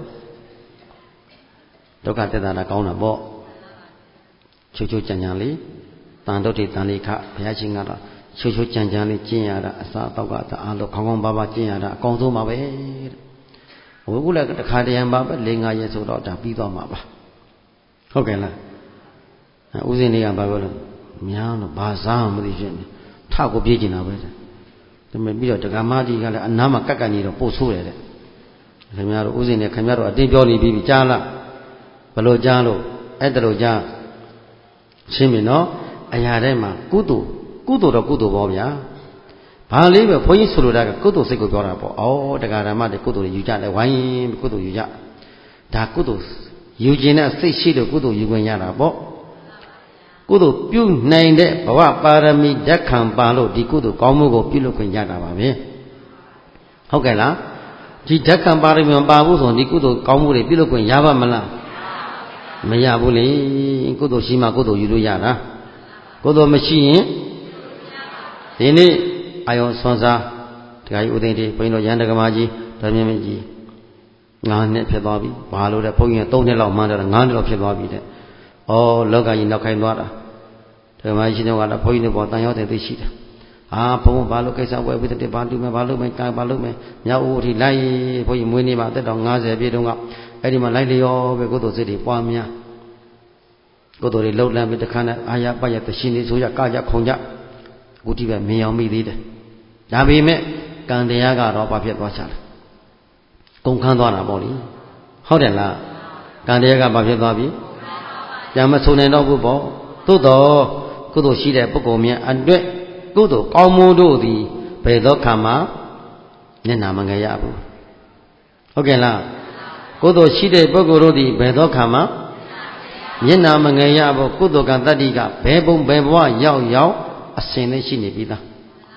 ဒုက္ခတက်တာလားကောင်းတာပေါ့ချိုးချိုးကြံကြံလေးတန်တုတ်တိတန်လေးခဘုရားရှင်ကတော့ချိုးချိုးကြံကြံလေးကျင့်ရတာအစာတော့ကတအားလို့ခေါင်းခေါင်းပါပါကျင့်ရတာအကောင်းဆုံးပါပဲတဲ့ဟိုကလည်းတစ်ခါတည်းရံပါပဲ၄၅ရက်ဆိုတော့ဒါပြီးသွားမှာပါဟုတ်ကဲ့လားဥစဉ်လေးကဘာပြောလို့များလို့ဘာစားမှမသိဖြစ်နေထကိုပြေးကျင်တာပဲဒါပေမဲ့ပြီးတော့ဒကာမကြီးကလည်းအနားမှာကက်ကက်နေတော့ပို့ဆိုးတယ်တဲ့ခင်ဗျားတို့ဥစဉ်နဲ့ခင်ဗျားတို့အတင်းပြောနေပြီးကြားလားဘလို့ကြားလို့အဲ့တလို့ကြားရှင်းပြီနော်အရာထဲမှာကုသိုလ်ကုသိုလ်တော့ကုသိုလ်ပေါ့ဗျာဘာလေးပဲဘုန်းကြီးဆိုလိုတာကကုသိုလ်စိတ်ကိုပြောတာပေါ့ဩတရားဓမ္မတွေကုသိုလ်တွေယူကြတယ်ဝိုင်းကုသိုလ်ယူကြဒါကုသိုလ်ယူခြင်းနဲ့စိတ်ရှိလို့ကုသိုလ်ယူခွင့်ရတာပေါ့ကုသိုလ်ပြုနိုင်တဲ့ဘဝပါရမီဓာတ်ခံပါလို့ဒီကုသိုလ်ကောင်းမှုကိုပြုလုပ်ခွင့်ရတာပါပဲဟုတ်ကဲ့လားဒီဓာတ်ခံပါရမီမပါဘူးဆိုရင်ဒီကုသိုလ်ကောင်းမှုတွေပြုလုပ်ခွင့်ရပါမလားမရဘူးလေကုသိုလ်ရှိမှကုသိုလ်ယူလို့ရတာကုသိုလ်မရှိရင်ဒီနေ့အာယုံဆွမ်းစားဒကာကြီးဦးသိန်းတေဘုန်းကြီးတို့ရန်ဒကမာကြီးတော်မြင့်မြင့်ကြီးငါးနှစ်ဖြစ်သွားပြီဘာလို့လဲဘုန်းကြီးကသုံးနှစ်လောက်မှန်းတယ်ငါးနှစ်လောက်ဖြစ်သွားပြီတဲ့ဩလောကကြီးနောက်ခိုင်းသွားတာဒကမာကြီးရှင်တို့ကတော့ဘုန်းကြီးတို့ပေါ်တန်ရောက်တဲ့သိရှိတယ်အာဘုံဘာလို့ကိစ္စဝယ်ပြီးတဲ့ဘာတူမယ်ဘာလို့မယ်ကံဘာလို့မယ်မြောက်ဦးအထိလိုက်ဘုန်းကြီးမွေးနေမှာတက်တော့၅၀ပြည့်တုန်းကအဲ့ဒီမှာလိုက်လျောပဲကုသိုလ်စိတ်တွေပွားများကုသိုလ်တွေလှုပ်လှမ်းပြီးတခါနဲ့အာရပရတရှင်တွေဆိုရကကြခုံကြအခုဒီပဲမြင်အောင်မိသေးတယ်ဒါပေမဲ့ကံတရားကတော့ဘာဖြစ်သွားချလဲကုန်ခန်းသွားတာပေါ့လေဟုတ်တယ်လားကံတရားကဘာဖြစ်သွားပြီပြန်မဆုံနိုင်တော့ဘူးပေါ့သို့တော်ကုသိုလ်ရှိတဲ့ပုဂ္ဂိုလ်များအတွက်ကုသိုလ်ကောင်းမှုတို့သည်ဘယ်သောခါမှမျက်နာမငယ်ရဘူးဟုတ်ကဲ့လားကုသိုလ်ရှိတဲ့ပုဂ္ဂိုလ်တို့သည်ဘယ်သောခါမှမျက်နာမငယ်ရဘူးကုသိုလ်ကတတ္တိကဘယ်ပုံဘယ်ဘဝရောက်ရောက်အစဉ်လေးရှိနေပြီသား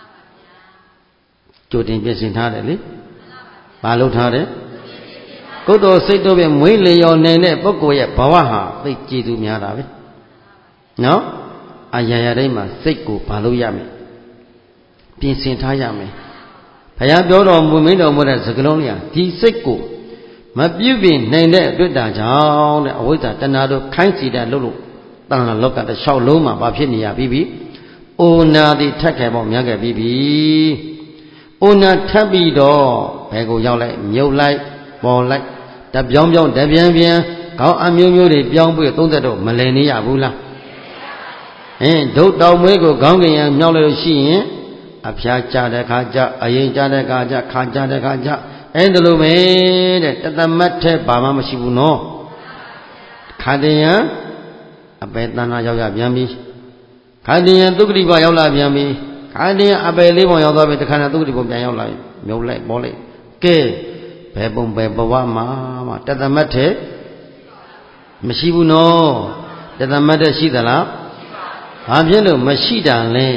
ကြိုတင်ပြင်ဆင်ထားတယ်လေဘာလို့ထားတယ်ကုသိုလ်စိတ်တို့ပဲမွေးလျော်နေတဲ့ပုဂ္ဂိုလ်ရဲ့ဘဝဟာသိကြည်သူများတာပဲနော်အရာရာတိုင်းမှာစိတ်ကိုဘာလို့ရမယ်ပြင်ဆင်ထားရမယ်ဘုရားပြောတော်မူမိတော်မူတဲ့စကားလုံးလေးဟာဒီစိတ်ကိုမပြုပြင်နိုင်တဲ့အတွက်တာကြောင့်တဲ့အဝိဇ္ဇာတဏှာတို့ခိုင်းစီတဲ့လို့လို့တဏှာလောကတစ်လျှောက်လုံးမှာဘာဖြစ်နေရပြီးပြီအိုနာသည်ထက်ခဲ့ပေါ့များခဲ့ပြီးပြီအိုနာထပ်ပြီးတော့ဘယ်ကိုရောက်လိုက်မြုပ်လိုက်ပေါ်လိုက်တပြောင်းပြောင်းတပြန်ပြန်ခေါင်းအမျိုးမျိုးတွေပြောင်းပြီးသုံးသက်တော့မလည်နေရဘူးလားအင်းဒုတ်တောင်မွေးကိုခေါင်းကင်ရမြောက်လို့ရှိရင်အဖျားကြတဲ့ခါကြအရင်ကြတဲ့ခါကြခါကြတဲ့ခါကြအဲ့ဒါလိုပဲတဲ့တသမတ်ထဲဘာမှမရှိဘူးနော်ခါတည်းရန်အပေတဏှာရောက်ရပြန်ပြီခါတည်းရန်သုက္တိဘရောက်လာပြန်ပြီခါတည်းရန်အပေလေးပုံရောက်သွားပြီတခါနဲ့သုက္တိဘပြန်ရောက်လာပြီမြုပ်လိုက်ပေါ်လိုက်ကဲဘယ်ပုံဘယ်ဘဝမှာမှတသမတ်ထဲမရှိဘူးနော်တသမတ်ထဲရှိသလားဘာဖြစ်လို့မရှိတာလဲ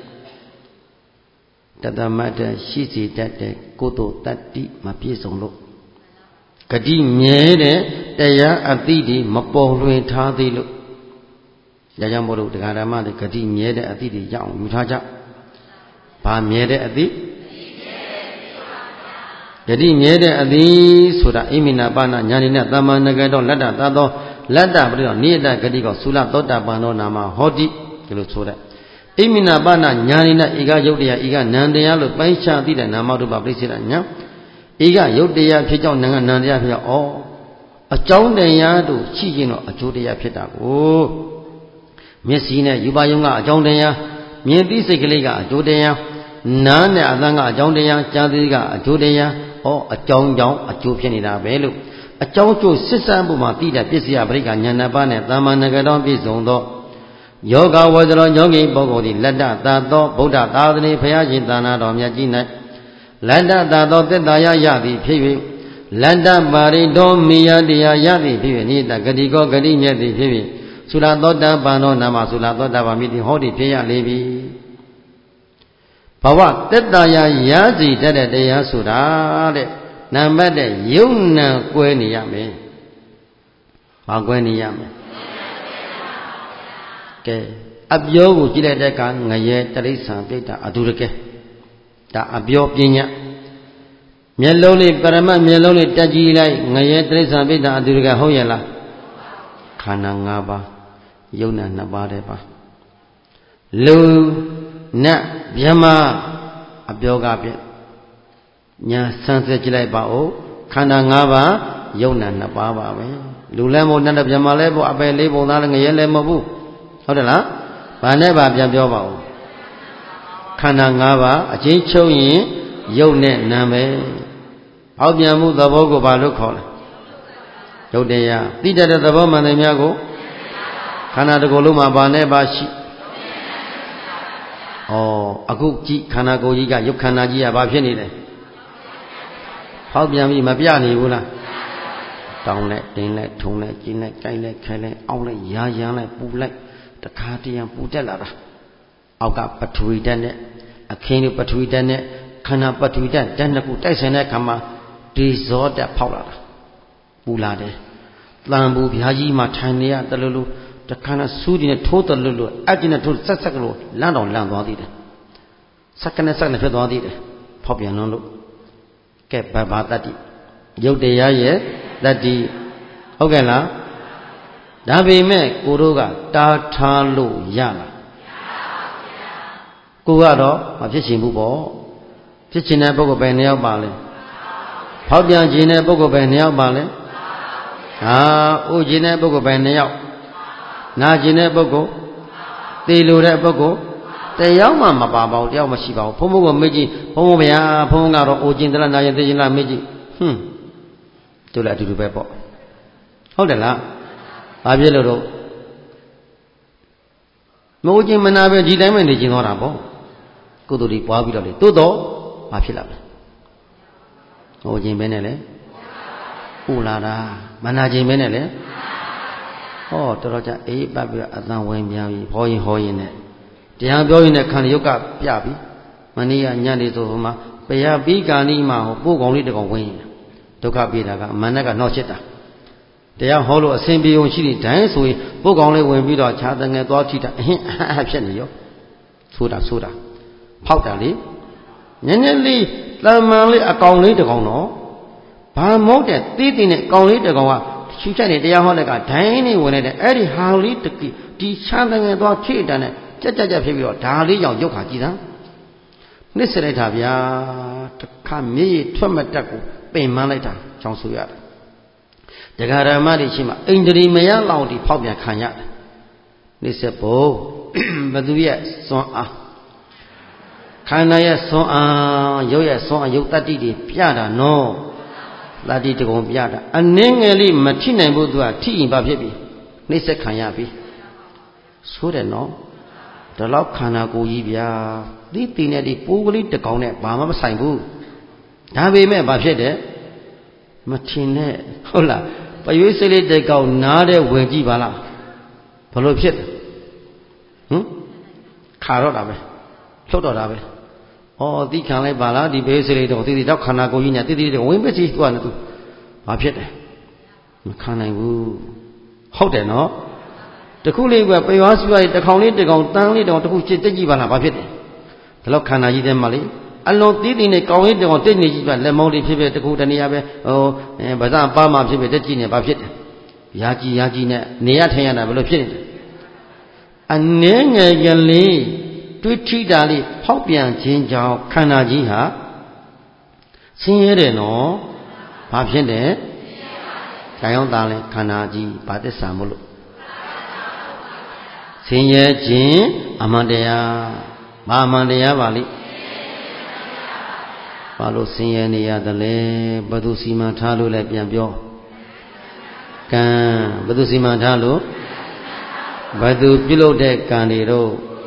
တသမတ်ထဲရှိစီတတ်တဲ့ကုသိုလ်တတ္တိမပြည့်စုံလို့ဂတိမြဲတဲ့တရားအသိတွေမပေါ်လွင်ထားသေးလို့ဒါကြောင့်မို့လို့တရားဓမ္မတွေဂတိမြဲတဲ့အသိတွေရအောင်ယူထားကြဘာမြဲတဲ့အသိဂတိမြဲတဲ့အသိဆိုတာအိမိနာပါဏညာနေနဲ့သမ္မာနဂတောလက်တသာသောလက်တပရိယောနိယတဂတိကောသုလသောတာပန်သောနာမဟောတိဒီလိုဆိုတဲ့အိမိနာပါဏညာနေနဲ့ဧကယုတ်တရားဧကနံတရားလို့ပိုင်းခြားသိတဲ့နာမရူပပရိစ္ဆေဒညာဧကယုတ်တရားဖြစ်ကြောင်းနံကနံတရားဖြစ်ကြောင်းဩအကြောင်းတရားတို့ရှိရင်တော့အကျိုးတရားဖြစ်တာကိုမျက်စိနဲ့ယူပါယုံကအကြောင်းတရားမြင်သိစိတ်ကလေးကအကျိုးတရားနားနဲ့အသံကအကြောင်းတရားကြားသိကအကျိုးတရားဩအကြောင်းကြောင့်အကျိုးဖြစ်နေတာပဲလို့အကြောင်းကျိုးစစ်စံမှုမှာသိတဲ့ပစ္စယပရိက္ခဉာဏ်ပါနဲ့သမ္မာနဂတောပြည့်စုံသောယောဂဝေဒရောယောဂီပုဂ္ဂိုလ်သည်လက်တသာသောဗုဒ္ဓသာသနာဘုရားရှင်သာနာတော်မြတ်ကြီး၌လက်တသာသောသက်သာရရသည်ဖြစ်၍လက်တပါရိတောမိယတရားရသည်ဖြစ်၍နိတဂတိကောဂတိမြတ်သည်ဖြစ်၍သုလသောတာပန်သောနာမသုလသောတာပန်မိသည်ဟောသည်ဖြစ်ရလေပြီဘဝတက်တာရရစီတတ်တဲ့တရားဆိုတာတဲ့နံပါတ်တဲ့ယုံနာကွဲနေရမယ်။ဘာကွဲနေရမလဲ။ကဲအပြောကိုကြည့်လိုက်တဲ့အခါငရဲတရိစ္ဆာန်ပြိတ္တာအတူတကယ်ဒါအပြောပညာမျက်လုံးလေးပရမတ်မျက်လုံးလေးတက်ကြည့်လိုက်ငရဲတရိစ္ဆာန်ပြိတ္တာအတူတကယ်ဟုတ်ရဲ့လားခန္ဓာ၅ပါးယုံနာနှစ်ပါးတည်းပါလူနတ်မြမအပြောကပြညာဆန်းစစ်ကြည့်လိုက်ပါဦးခန္ဓာ၅ပါးယုံနာနှစ်ပါးပါပဲလူလည်းမဟုတ်နတ်မြမလည်းမဟုတ်အပယ်လေးပုံသားလည်းငရဲလည်းမဟုတ်ဘူးဟုတ်တယ်လားဘာနဲ့ပါပြန်ပြောပါဦးခန္ဓာ၅ပါးအချင်းချုပ်ရင်ယုတ်နဲ့နာပဲအောက်ပြန်မှုသဘောကိုဘာလို့ခေါ်လဲယုတ်တရားသိတတ်တဲ့သဘောမှန်တယ်များကိုခန္ဓာတစ်ခုလုံးမှာဘာနဲ့ပါရှိဩအခုကြည့်ခန္ဓာကိုယ်ကြီးကယုတ်ခန္ဓာကြီးကဘာဖြစ်နေလဲဟောက်ပြန်ပြီးမပြနေဘူးလားတောင်းလိုက်တင်းလိုက်ထုံလိုက်ကျင်းလိုက်ကြိုက်လိုက်ခိုင်းလိုက်အောင်းလိုက်ရာရမ်းလိုက်ပူလိုက်တခါတည်းရန်ပူတက်လာတာအောက်ကပထဝီဓာတ်နဲ့အခင်းလေးပထဝီဓာတ်နဲ့ခန္ဓာပထဝီဓာတ်ဓာတ်နှစ်ခုတိုက်ဆိုင်တဲ့အခါမှာဒီဇောတက်ဖောက်လာတာပူလာတယ်တန်ဘူးဗျာကြီးမှထိုင်နေရတလူလူတခါနဲ့စူးဒီနဲ့ထိုးတလူလူအကျဉ်းနဲ့ထိုးဆက်ဆက်ကလို့လန့်တော်လန့်သွားသေးတယ်စက္ကနဲ့စက္ကနဲ့ဖြစ်သွားသေးတယ်ဖောက်ပြန်လုံးလို့ကဲဘဘာတတ္တိယုတ်တရားရဲ့တတ္တိဟုတ်ကဲ့လားဒါပေမဲ့ကိုတို့ကတာထားလို့ရလားကိုကတော့မဖြစ်ချင်ဘူးပေါ့ဖြစ်ချင်တဲ့ပုဂ္ဂိုလ်ပဲနှစ်ယောက်ပါလဲဖောက်ပြန်ခြင်းတဲ့ပုဂ္ဂိုလ်ပဲနှစ်ယောက်ပါလဲဟာဥခြင်းတဲ့ပုဂ္ဂိုလ်ပဲနှစ်ယောက်နာခြင်းတဲ့ပုဂ္ဂိုလ်သေလိုတဲ့ပုဂ္ဂိုလ်တယောက်မှမပါပါဘူးတယောက်မရှိပါဘူးဘုံဘုံကမေ့ကြည့်ဘုံဘုံဗျာဘုံကတော့ဥခြင်းတလားနာခြင်းသေခြင်းလားမေ့ကြည့်ဟွန်းတို့လည်းအတူတူပဲပေါ့ဟုတ်တယ်လားဘာဖြစ်လို့တော့မဟုတ်ချင်းမနာပဲဒီတိုင်းပဲနေကျင်သွားတာပေါ့ကုသိုလ်တွေပွားပြီးတော့လေတိုးတော့ဘာဖြစ်လာလဲဟုတ်ချင်းပဲနဲ့လေပူလာတာမနာချင်းပဲနဲ့လေဟောတော်တော်ကြအေးပတ်ပြီးတော့အတန်ဝင်ပြန်ပြီဟောရင်ဟောရင်နဲ့တရားပြောရင်နဲ့ခန္ဓာယုတ်ကပြပြီမနေ့ကညနေဆိုဟိုမှာပယပိကာနိမှာဟိုပို့ကောင်လေးတကောင်ဝင်ဒုက္ခပြေတာကအမန္တကနှောက်ချစ်တာတရားဟောလို့အစဉ်ပြေုံရှိနေတိုင်းဆိုရင်ပုတ်ကောင်လေးဝင်ပြီးတော့ခြားတငယ်သွားထိတာအဟင်းအဖြစ်နေရောဆိုတာဆိုတာဖောက်တာလေညညလေးတမန်လေးအကောင်လေးတကောင်တော့ဘာမဟုတ်တဲ့တီးတီးနဲ့အကောင်လေးတကောင်ကရှူချက်နေတရားဟောတဲ့ကဒိုင်းနေဝင်နေတဲ့အဲ့ဒီဟာလေးတကီဒီခြားတငယ်သွားထိတာနဲ့ကြက်ကြက်ကြက်ဖြစ်ပြီးတော့ဒါလေးကြောင့်ရုပ်ခါကြည့်တာနှိစ္စလိုက်တာဗျာတခါမြေကြီးထွက်မတက်ကိုပင်မလိုက်တာချောင်းဆူရတယ်တရားဓမ္မတွေရှိမှအိန္ဒြေမယလောက်ဒီဖောက်ပြန်ခံရတယ်နှိစ္စဖို့ဘသူရဲ့စွမ်းအားခန္ဓာရဲ့စွမ်းအားရုပ်ရဲ့စွမ်းအားရုပ်တတ္တိတွေပြတာနော်တတ္တိတကုံပြတာအနည်းငယ်လေးမထိနိုင်ဘူးသူကထိရင်ဘာဖြစ်ပြီနှိစ္စခံရပြီဆိုးတယ်နော်ဒီလောက်ခန္ဓာကိုယ်ကြီးဗျာဒီတင်တဲ့ဒီပိုးကလေးတကောင်နဲ့ဘာမှမဆိုင်ဘူးဒါပေမဲ့ဘာဖြစ်တယ်မထင်နဲ့ဟုတ်လားပရွေးစိတ်လေးတကောင်နားတဲ့ဝင်ကြည့်ပါလားဘလို့ဖြစ်တယ်ဟမ်ခါတော့တာပဲဖြုတ်တော့တာပဲဩသိခံလိုက်ပါလားဒီပရွေးစိတ်လေးတော့သိသိတော့ခန္ဓာကိုယ်ကြီးညာသိသိတော့ဝင်ပစ္စည်းသွားနေသူဘာဖြစ်တယ်မခံနိုင်ဘူးဟုတ်တယ်နော်တခုလေးကပရွားစီရွားတခေါင်လေးတကောင်တန်းလေးတောင်တခုချစ်တက်ကြည့်ပါလားဘာဖြစ်တယ်ဒါတော့ခန္ဓာကြီးထဲမှာလေအလုံးတီးတီးနဲ့ကောင်းရင်းတောင်တက်နေကြည့်ပါလက်မောင်းလေးဖြစ်ဖြစ်တခုတနေရာပဲဟိုဗဇာပါမှဖြစ်ဖြစ်တက်ကြည့်နေဘာဖြစ်တယ်ရာကြီးရာကြီးနဲ့နေရထိုင်ရတာဘယ်လိုဖြစ်နေလဲအနည်းငယ်ကလေးတွေးထိတာလေးဖောက်ပြန်ခြင်းကြောင့်ခန္ဓာကြီးဟာဆင်းရဲတယ်နော်ဘာဖြစ်တယ်ဆင်းရဲပါဘူးဒါကြောင့်သားလဲခန္ဓာကြီးဘာသစ္စာမို့လို့ဆင်းရဲခြင်းအမှန်တရားဘာအမှန်တရားပါလိဘာလို့ဆင်းရဲနေရတယ်လဲဘသူစီမံထားလို့လဲပြန်ပြောကံဘသူစီမံထားလို့ဘသူပြုလုပ်တဲ့ကံတွေတော့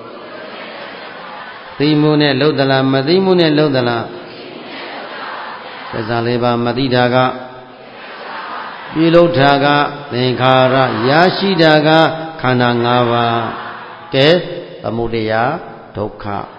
သိမှုနဲ့လှုပ်သလားမသိမှုနဲ့လှုပ်သလားသစ္စာလေးပါမသိတာကပြုလုပ်တာကသင်္ခါရရရှိတာကခန္ဓာ၅ပါးကဲသမုဒယဒုက္ခ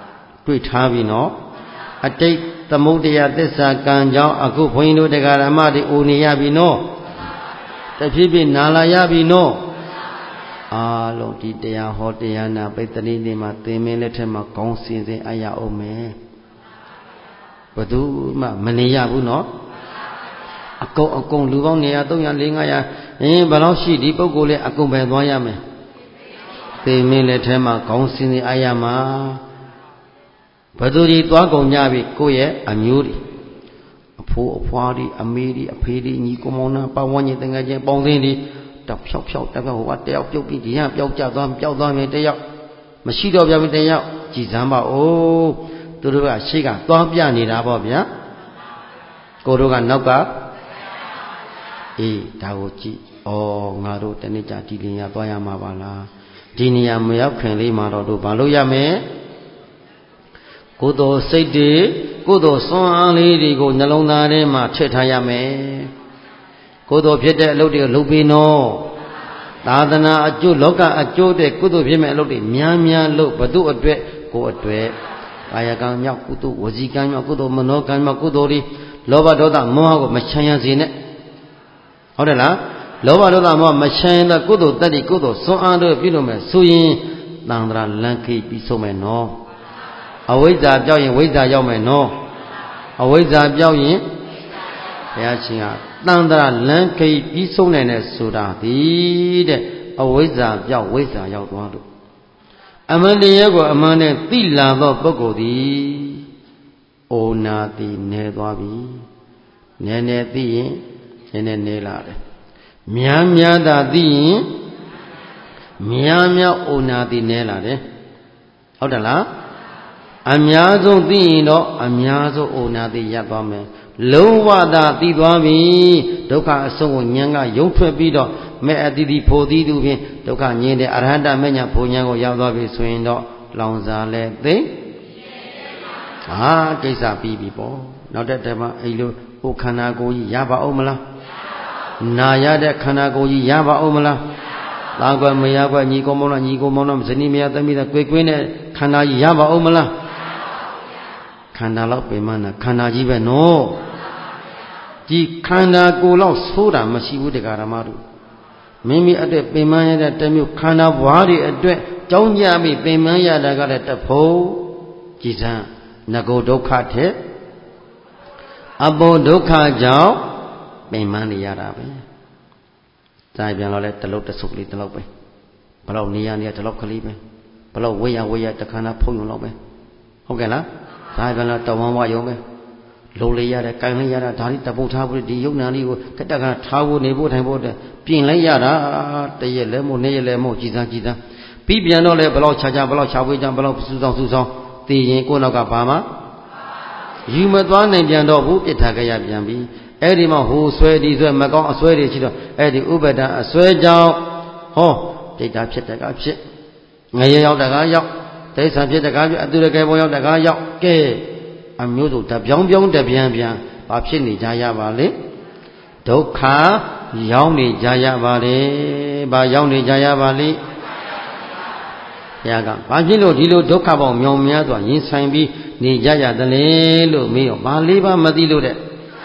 တွေ့ထားပြီနော်အတိတ်သမုဒ္ဒရာသစ္စာကံကြောင့်အခုဘုန်းကြီးတို့တရားဓမ္မတွေအိုနေရပြီနော်တဖြည်းဖြည်းနာလာရပြီနော်အားလုံးဒီတရားဟောတရားနာပိတ္တိနေမှာသင်မင်းလက်ထက်မှာကောင်းစင်စင်အရအောင်မယ်ဘယ်သူမှမနေရဘူးနော်အကုန်အကုန်လူပေါင်းနေရသုံးရာလေးငါးရာအင်းဘယ်လောက်ရှိဒီပုဂ္ဂိုလ်လဲအကုန်ပဲသွားရမယ်သင်မင်းလက်ထက်မှာကောင်းစင်စင်အရမှာဘယ်သူဒီသွားကုန်ကြပြီကိုယ့်ရဲ့အမျိုးတွေအဖိုးအဖွားတွေအမေတွေအဖေတွေညီကိုမောင်နှံပတ်ဝန်းကျင်တငယ်ချင်းပေါင်းသင်းတွေတောက်ဖြောက်ဖြောက်တက်ဖြောက်ဟိုကတယောက်ပြုတ်ပြီးဒီကပျောက်ကြသွားပျောက်သွားပြီတယောက်မရှိတော့ပြပြီတယောက်ကြည်စမ်းပါဦးသူတို့ကရှေ့ကသွားပြနေတာပေါ့ဗျာကိုတို့ကနောက်ကအေးဒါကိုကြည့်ဩငါတို့တနေ့ကြဒီလင်ရသွားရမှာပါလားဒီနေရာမရောက်ခင်လေးမှာတော့တို့ဘာလို့ရမယ်ကိုယ်တော်စိတ်တွေကိုယ်တော်စွမ်းအားလေးတွေကိုနှလုံးသားထဲမှာထည့်ထားရမယ်ကိုယ်တော်ဖြစ်တဲ့အလုပ်တွေကိုလုပ်ပြီးနော်သာသနာအကျိုးလောကအကျိုးတဲ့ကုသိုလ်ဖြစ်မဲ့အလုပ်တွေများများလုပ်ဘု து အတွက်ကိုယ်အတွက်ကာယကံမြောက်ကုသိုလ်ဝစီကံမြောက်ကုသိုလ်မနောကံမြောက်ကုသိုလ်တွေလောဘဒေါသမောဟကိုမချမ်းရစေနဲ့ဟုတ်တယ်လားလောဘဒေါသမောဟမချမ်းတဲ့ကုသိုလ်တတ္တိကုသိုလ်စွမ်းအားတို့ပြုလို့မယ်ဆိုရင်သံဃာလမ်းခိပြီးဆုံးမယ်နော်အဝိဇ္ဇာပြောက်ရင်ဝိဇ္ဇာရောက်မယ်နော်အဝိဇ္ဇာပြောက်ရင်ဘုရားရှင်ကတန်ត្រာလမ်းခိပြီးဆုံးနိုင်တဲ့ဆိုတာသည်တဲ့အဝိဇ္ဇာပြောက်ဝိဇ္ဇာရောက်သွားလို့အမှန်တရားကိုအမှန်နဲ့သိလာသောပုဂ္ဂိုလ်သည်အိုနာတိနေသွားပြီနည်းနည်းသိရင်နည်းနည်းနေလာတယ်များများသာသိရင်များများအိုနာတိနေလာတယ်ဟုတ်တယ်လားအများဆုံးသိရင်တော့အများဆုံးအိုနာတိရပ်သွားမယ်လုံးဝသာသိသွားပြီဒုက္ခအဆုံးကိုဉာဏ်ကယုံထွက်ပြီးတော့မဲ့အတိတိဖို့သီးသူဖြင့်ဒုက္ခငြင်းတဲ့အရဟတမညာဘုံဉာဏ်ကိုရောက်သွားပြီဆိုရင်တော့လောင်စာလဲသိဟာကိစ္စပြီးပြီပေါ့နောက်တဲ့တည်းမှာအဲ့လိုဟိုခန္ဓာကိုယ်ကြီးရပါအောင်မလားနာရတဲ့ခန္ဓာကိုယ်ကြီးရပါအောင်မလားသာကွယ်မရကွယ်ညီကောင်မောင်နှညီကောင်မောင်နှဇနီးမယားသမီးသားကွယ်ကွင်းတဲ့ခန္ဓာကြီးရပါအောင်မလားခန္ဓာလောက်ပင်မနာခန္ဓာကြီးပဲနော်ဒီခန္ဓာကိုယ်လောက်ဆိုးတာမရှိဘူးတရားဓမ္မတို့မိမိအတွက်ပင်မရတဲ့တမျိုးခန္ဓာဘွားတွေအတွက်ကြောင်းကြပြီးပင်မရတာကလည်းတဖို့ကြည်စမ်းငကိုဒုက္ခထက်အပေါ်ဒုက္ခကြောင့်ပင်မနေရတာပဲဒါပြန်တော့လဲတလုတ်တဆုပ်လေးတလုတ်ပဲဘလောက်နေရနေရတလုတ်ကလေးပဲဘလောက်ဝေးရဝေးရတခါနာဖုံးရုံလောက်ပဲဟုတ်ကဲ့လားဒါပြန်တော့တဝမ်းဝါရုံပဲလုံလေးရတယ်၊ကန်လေးရတာဒါလေးတပုတ်ထားဖို့ဒီယုံနာလေးကိုကတက်ကထားဖို့နေဖို့ထိုင်ဖို့အတွက်ပြင်လိုက်ရတာတရက်လဲမို့နေ့ရက်လဲမို့ကြည်စမ်းကြည်စမ်းပြီးပြန်တော့လဲဘလောက်ခြားခြားဘလောက်ခြားပွေးကြဘလောက်စူးစောင်းစူးစောင်းသိရင်ကိုယ့်နောက်ကဘာမှယူမသွားနိုင်ပြန်တော့ဘူးပြစ်ထားကြရပြန်ပြီအဲ့ဒီမှာဟိုဆွဲဒီဆွဲမကောင်းအဆွဲတွေရှိတော့အဲ့ဒီဥပဒံအဆွဲကြောင့်ဟောဒိဋ္ဌာဖြစ်တကဖြစ်ငရေရောက်တကရောက်ဒိဋ္ဌာဖြစ်တကဖြစ်အတုရကေဘောရောက်တကရောက်ကဲအမျိုးစုတပြောင်းပြောင်းတပြန်ပြန်ဘာဖြစ်နေကြရပါလဲဒုက္ခရောက်နေကြရပါလေဘာရောက်နေကြရပါလိဘုရားကဘာဖြစ်လို့ဒီလိုဒုက္ခပေါင်းမြောင်များစွာရင်ဆိုင်ပြီးနေကြရသလဲလို့မေးရောဘာလေးပါမသိလို့တဲ့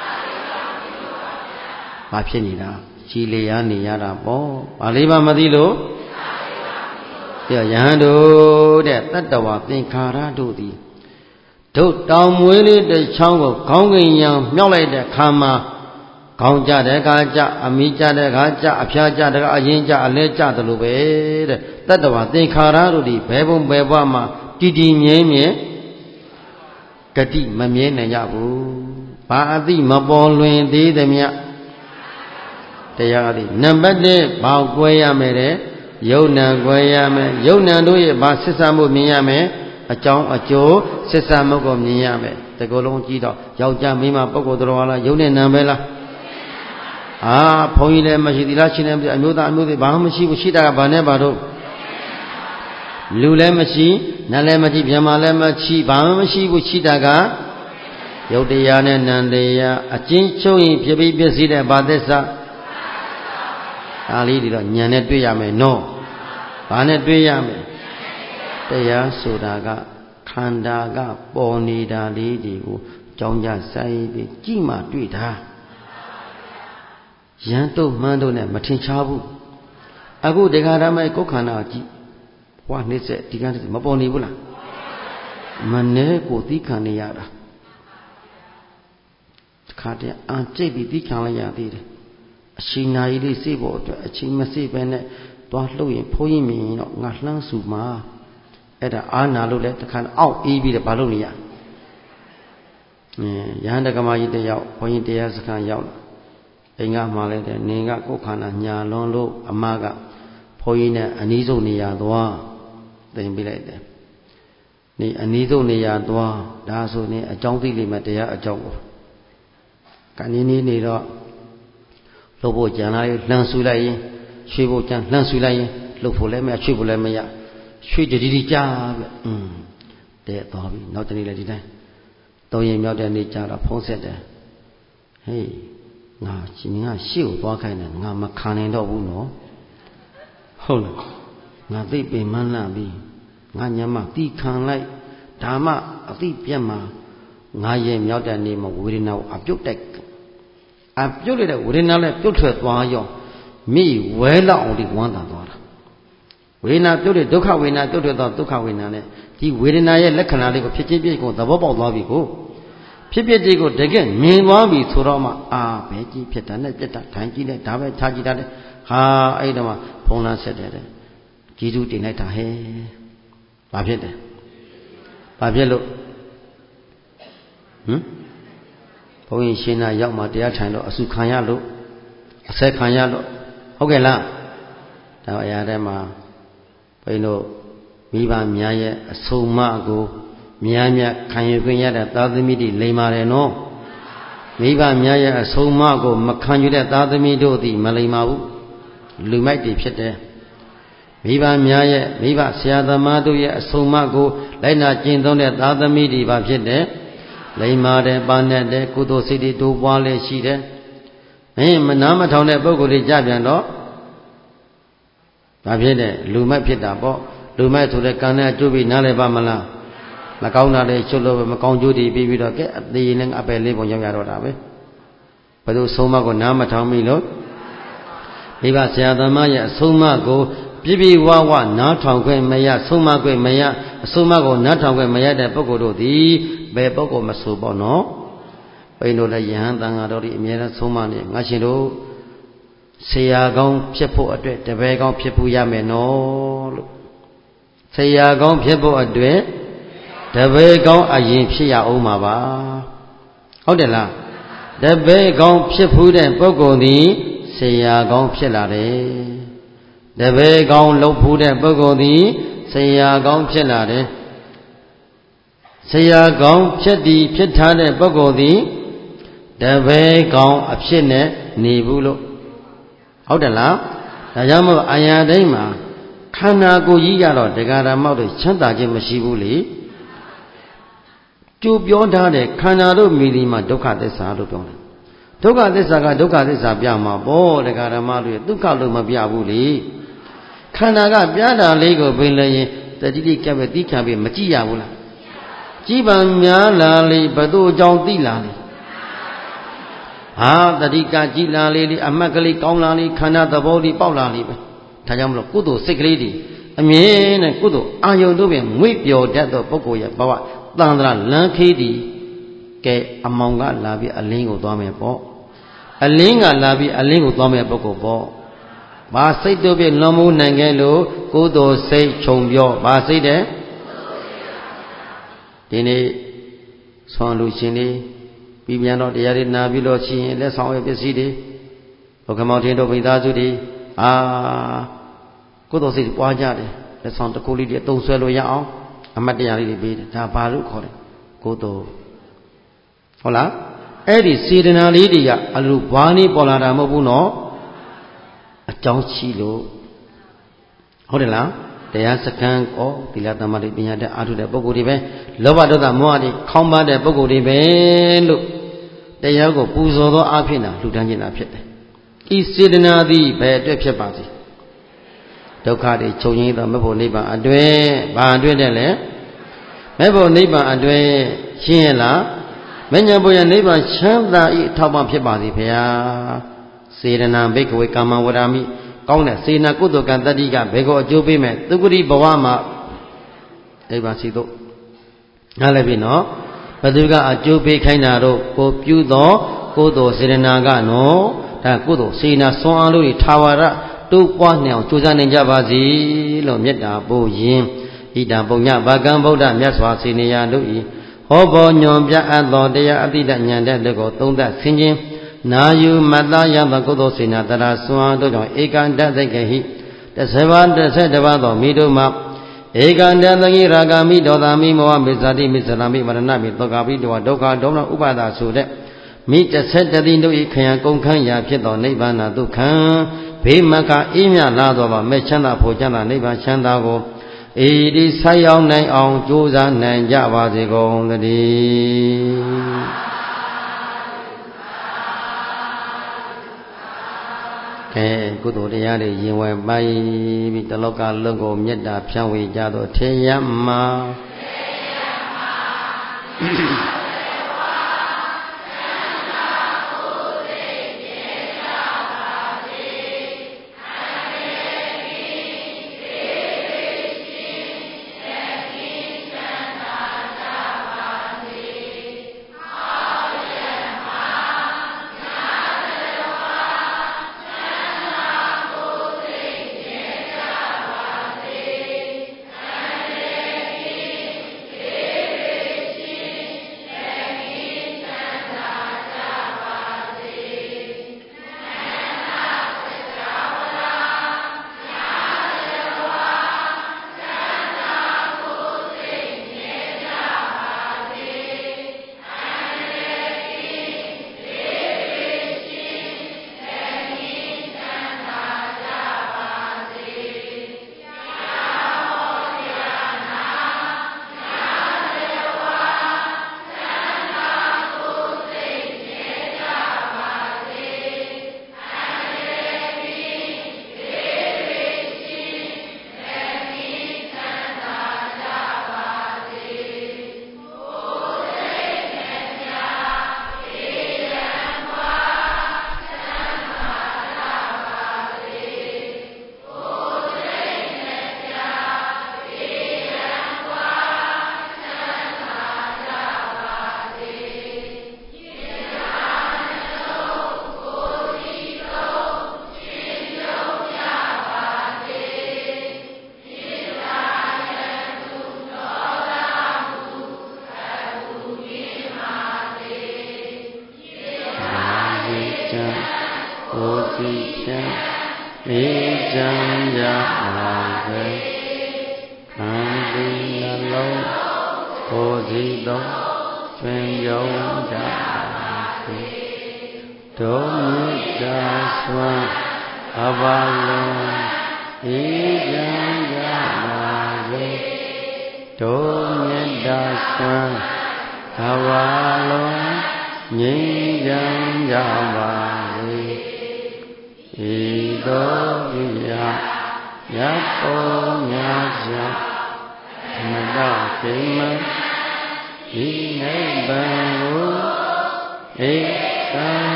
ဘာဖြစ်နေတာကြည်လျာနေရတာပေါ့ဘာလေးပါမသိလို့ပြောယဟန်တို့တဲ့တတ္တဝသင်္ခါရတို့သည်ဒုတောင်မွေးလေးတစ်ချောင်းကိုခေါင်းကင်ရံမြောက်လိုက်တဲ့ခါမှာခေါင်းကြတဲ့ခါကြအမိကြတဲ့ခါကြအဖျားကြတဲ့ခါအရင်ကြအလဲကြတယ်လို့ပဲတဲ့တတ္တဝသင်္ခါရတို့ဒီဘယ်ဘုံဘယ်ဘဝမှာတည်တည်မြဲမြဲဂတိမမြဲနိုင်ကြဘူးဘာအသိမပေါ်လွင်သေးသည်မြတ်တရားသည်နံပါတ်တစ်ဘာကွဲရမယ်တဲ့ယုံနံကွဲရမယ်ယုံနံတို့ရဲ့ဘာဆက်ဆံမှုမြင်ရမယ်အကြောင်းအကျိုးဆက်ဆံမှုကိုမြင်ရမယ်တကူလုံးကြည့်တော့ယောက်ျားမိန်းမပုဂ္ဂိုလ်တော်လားယုံနဲ့နံပဲလားအာဘုန်းကြီးလည်းမရှိသီလားရှင်လည်းမရှိအမျိုးသားအမျိုးသမီးဘာမှမရှိဘူးရှိတာကဘာနဲ့ဘာတို့လူလည်းမရှိနတ်လည်းမရှိဗျမလည်းမရှိဘာမှမရှိဘူးရှိတာကယုတ်တရားနဲ့နံတရားအကျဉ်းချုပ်ရင်ဖြစ်ပြီးပြည့်စည်တဲ့ဘာသစ္စာဒါလေးဒီတော့ဉာဏ်နဲ့တွေ့ရမယ်နော်ဘာနဲ့တွေ့ရမယ်တရားဆိုတာကခ Khandaga Bonida Lady Jonja Sai Jima Twita Yanto Mandone Matin Chabu Agu Degarama Kokana What is it? Tigan Maboni Bula Mane Kotikaniara Katia Ante Bikanaya did. She naili sibo to a chimasi bene, Dwatlu in Poimi, Natlan Suma, at a Anna Lulet can out ebi the Balonia. Yandagama de Yao, Point de Ascan Yao, Inga Malete, Ninga Kokana, Nya Londo, Amaga, Poina, Anizo Nia Dwa, then be like them. Ni Anizo Nia Dwa, Daso ni a jonty limatea a job. Canini Niro. Lobo Janai, Lansulai, Shibo Jan, Lansulai, Lopoleme, Chibolemea, Sweet Didija, there, Bobby, not any lady there. Doing out any jar of Ponset. Hey, now, Chimina shield, Wakan, and Namakan and Uno. Hold, now they be Manabi, Nanyama, Di Kan like Dama, a deep Yama, Nayam out the name of Willing out a book deck. I purely that within a putrid wire, me well only one daughter. We not do the Duka, we not do the Duka winner. The within a lecanalic of Pipico, the Bobo Lovico. Pipico again, meanwhile, we to Roma, ah, Betty, Petana, Peta, Tangi, David, Taji, ah, Adama, Pona said that. Gidu dineta, hey, Babiette. Babiello. Hmm? Poin Shina Yama Dea Chino, a Sukayalo, a Sekayalo. Okay, la. Now I am Pino Miba Miaye, a Somago, Miamia, Kanyuya, that other midi, Lemareno. Miba Miaye, a Somago, Makanyu, that other mido, the Malimau, Lumati Pete. Miba Miaye, Miba Siada Maduya, a Somago, Lena Jindon, that other midi, Babjede. Laimade, Banade, Kudo City, do Wale, Shide. Eh, Manama Town, a Bogoli Jabiano. Babjede, Luma Pitabo, Luma to the Kana, Jubi, Nale Bamala. Macauna, the Cholo, Macon Judy, Bibi, the Ling Abel, on Yaro. But those Soma go Nama Town Milo. Viva Siada Maya, Soma go, Bibi Wawa, Natangue Maya, Soma Gue Maya, Soma go Natangue Maya, the Bogodo, the Bebo Masubo, no? We know that Yan Dangadori, Mera Somani, Machino, Sayagong, Piepo, the Vegon Piepu Yame, no. Sayagong Piepo Adre, the Vegon Ayim Pia Omaba. How the la? The Vegon Piepu and Bogoni, Sayagong Pielare. The Vegon Lopu and Bogoni, Sayagong Pielare. Sayagong Chedi Pietane Bogodi, the Vegon of Shine, Nibulo. How the la? The Yamo Ayadema, Kana go Yaro, the Garamau, Chanta Jimashibuli. Two beyond that, Kanado Milima, Doka de Sadopon. Doka de Saga, Doka de Sabiama, Bo, the Garamadu, Duka Lumabiabuli. Kanaga, Biada, Lego, Billy, the Didi Cavity can be Magia. Jiban Lali, Badu John D. Lali. Ah, the Dika Gila lady, a Magali Kaulani, Kanada body Paulani, Tayamlo Kudo, sick lady, a mean and Kudo, are you doing with your death of Pocoya, Bawa, Dandra, Lankedi, Ke Amonga Labi, a lingo dome po, a linga Labi, a lingo dome Poco po. Basay to be Lomu Nangelo, Kudo say Chombio, Basay de Dine Son Lucini, Bibiano, the Yari Nabilo, she, let's how a city. Okamotin of Vidazudi, ah, Kudo say Wajadi, let's on the Kuli, don't swallow yao, a Matiari bid, Tabaru call it, Kudo. Hola, Eddie Sidina Lydia, a Lubani Polada Mobuno. A Chilo Hodela, the Asakan or the Latamari behind the Atu de Bogodive, Lova da Moadi, Comba de Bogodive, look, the Yago Puzo Apina, Ludanina Pete. Is Sidina the bed de Pepati. Dokadi, Choni, the Mapo Neighbor, Adwe, Bandwele, မဲ့ဖို့နိဗ္ဗာန်အတွင်းရှင်းရလားမဉ္ဇဉ်ဘုရားနိဗ္ဗာန်ချမ်းသာဤထောက်ပံ့ဖြစ်ပါသည်ဖေဟာစေရနာဘိက္ခဝေကာမဝရမိကောင်းတဲ့စေနာကုသိုလ်ကံတတိကဘေကောအကျိုးပေးမဲ့သုဂတိဘဝမှာနိဗ္ဗာန်ရှိတော့နားလည်ပြီနော်ဘသူကအကျိုးပေးခိုင်းတာတော့ကိုပြုသောကုသိုလ်စေရနာကနော်ဒါကုသိုလ်စေနာဆွမ်းအားလို့ထာဝရတိုးပွားနေအောင်ကြိုးစားနိုင်ကြပါစေလို့မေတ္တာပို့ရင်ဣဒံပုညဘာကံဗုဒ္ဓမြတ်စွာစေနေရတို့ဤဟောဘောညွန်ပြအပ်သောတရားအတိတ်ဉာဏ်တဲ့တို့ကိုသုံးသပ်ဆင်ခြင်နာယူမတ္တယသောကုသိုလ်စေနာတရာဆွမ်းတို့ကြောင့်ဧကံတသိက္ခဟိတသဘာတဆတဘာသောမိတို့မှာဧကံတသကိရာဂမိဒေါသမိမောဟမိဇာတိမိဇရာမိမရဏမိသောကပိတောဒုက္ခဒေါမနဥပါဒဆိုတဲ့မိတဆက်တတိတို့ဤခယံကုန်ခန်းရာဖြစ်သောနိဗ္ဗာန်ဒုက္ခံဘေးမကအေးမြလာသောမဲ့ချမ်းသာဖို့ချမ်းသာနိဗ္ဗာန်ချမ်းသာကိုအေဒီဆိုင်ရောက်နိုင်အောင်ကြိုးစားနိုင်ကြပါစေကုန်သတည်းကဲကုသိုလ်တရားတွေရင်ဝယ်ပိုင်ပြီးတလောကလုံးကိုမေတ္တာဖြန့်ဝေကြသောထေရမှာ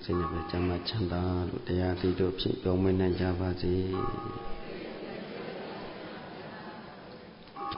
စိတ်နဲ့ပဲကျမ်းမှချမ်းသာလို့တရားသိတို့ဖြင့်ပြောင်းမွေးနိုင်ကြပါစေ